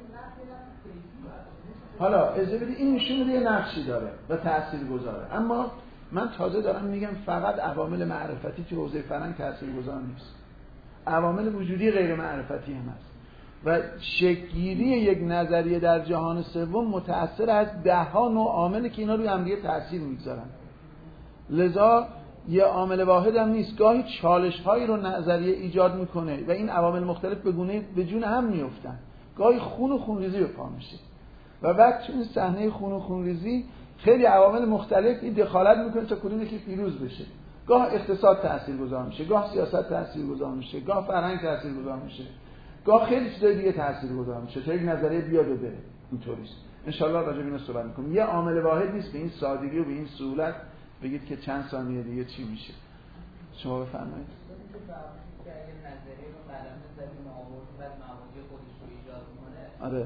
حالا اجازه بدید این نشون میده یه نقشی داره و تاثیرگذاره، اما من تازه دارم میگم فقط عوامل معرفتی تو حوزه فرهنگ تاثیرگذار نیست، عوامل وجودی غیر معرفتی هم هست و شکل‌گیری یک نظریه در جهان سوم متأثر از ده‌ها نوع عاملی که اینا روی هم دیگه تاثیر میگذارن. لذا یه عامل واحد هم نیست، گاهی چالش‌هایی رو نظریه ایجاد میکنه و این عوامل مختلف به جون هم میافتن. گاهی خون و خونریزی به پا میشه و بعد تو این صحنه خون و خونریزی خیلی عوامل مختلفی دخالت میکنه تا کدوم یکی پیروز بشه. گاه اقتصاد تاثیرگذار میشه، گاه سیاست تاثیرگذار میشه، گاه فرهنگ تاثیرگذار میشه، گاه خیلی چیزای دیگه تاثیرگذار میشه تا یک نظریه بیاد و بره. اینطوریست. ان شاء الله راجع به اینا صحبت میکنیم. یه عامل واحد نیست به این سادگی و به این سهولت بگید که چند ثانیه دیگه چی میشه. شما بفرمایید. آره.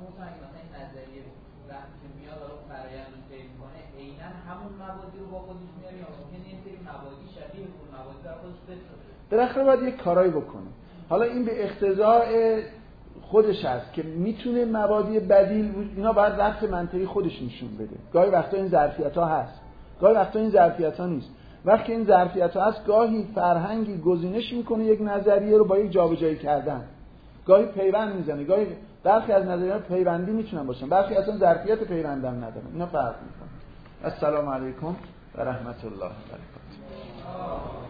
بالاخره باید یک کارایی بکنه. حالا این به اقتضاء خودش هست که میتونه مبادی بدیل، اینا باید ربط منطقی خودش نشون بده. گاهی وقتا این ظرفیت‌ها هست، گاهی وقتا این ظرفیت‌ها نیست. وقتی این ظرفیت‌ها هست گاهی فرهنگی گزینش میکنه یک نظریه رو با یک جابجایی کردن، گاهی پیوند میزنه، گاهی برخی از نظریه‌ها پیوندی میتونن باشن، برخی اصلا ظرفیت پیوند هم ندارن. اینا فرق میکنه. السلام علیکم و رحمت الله و برکاته.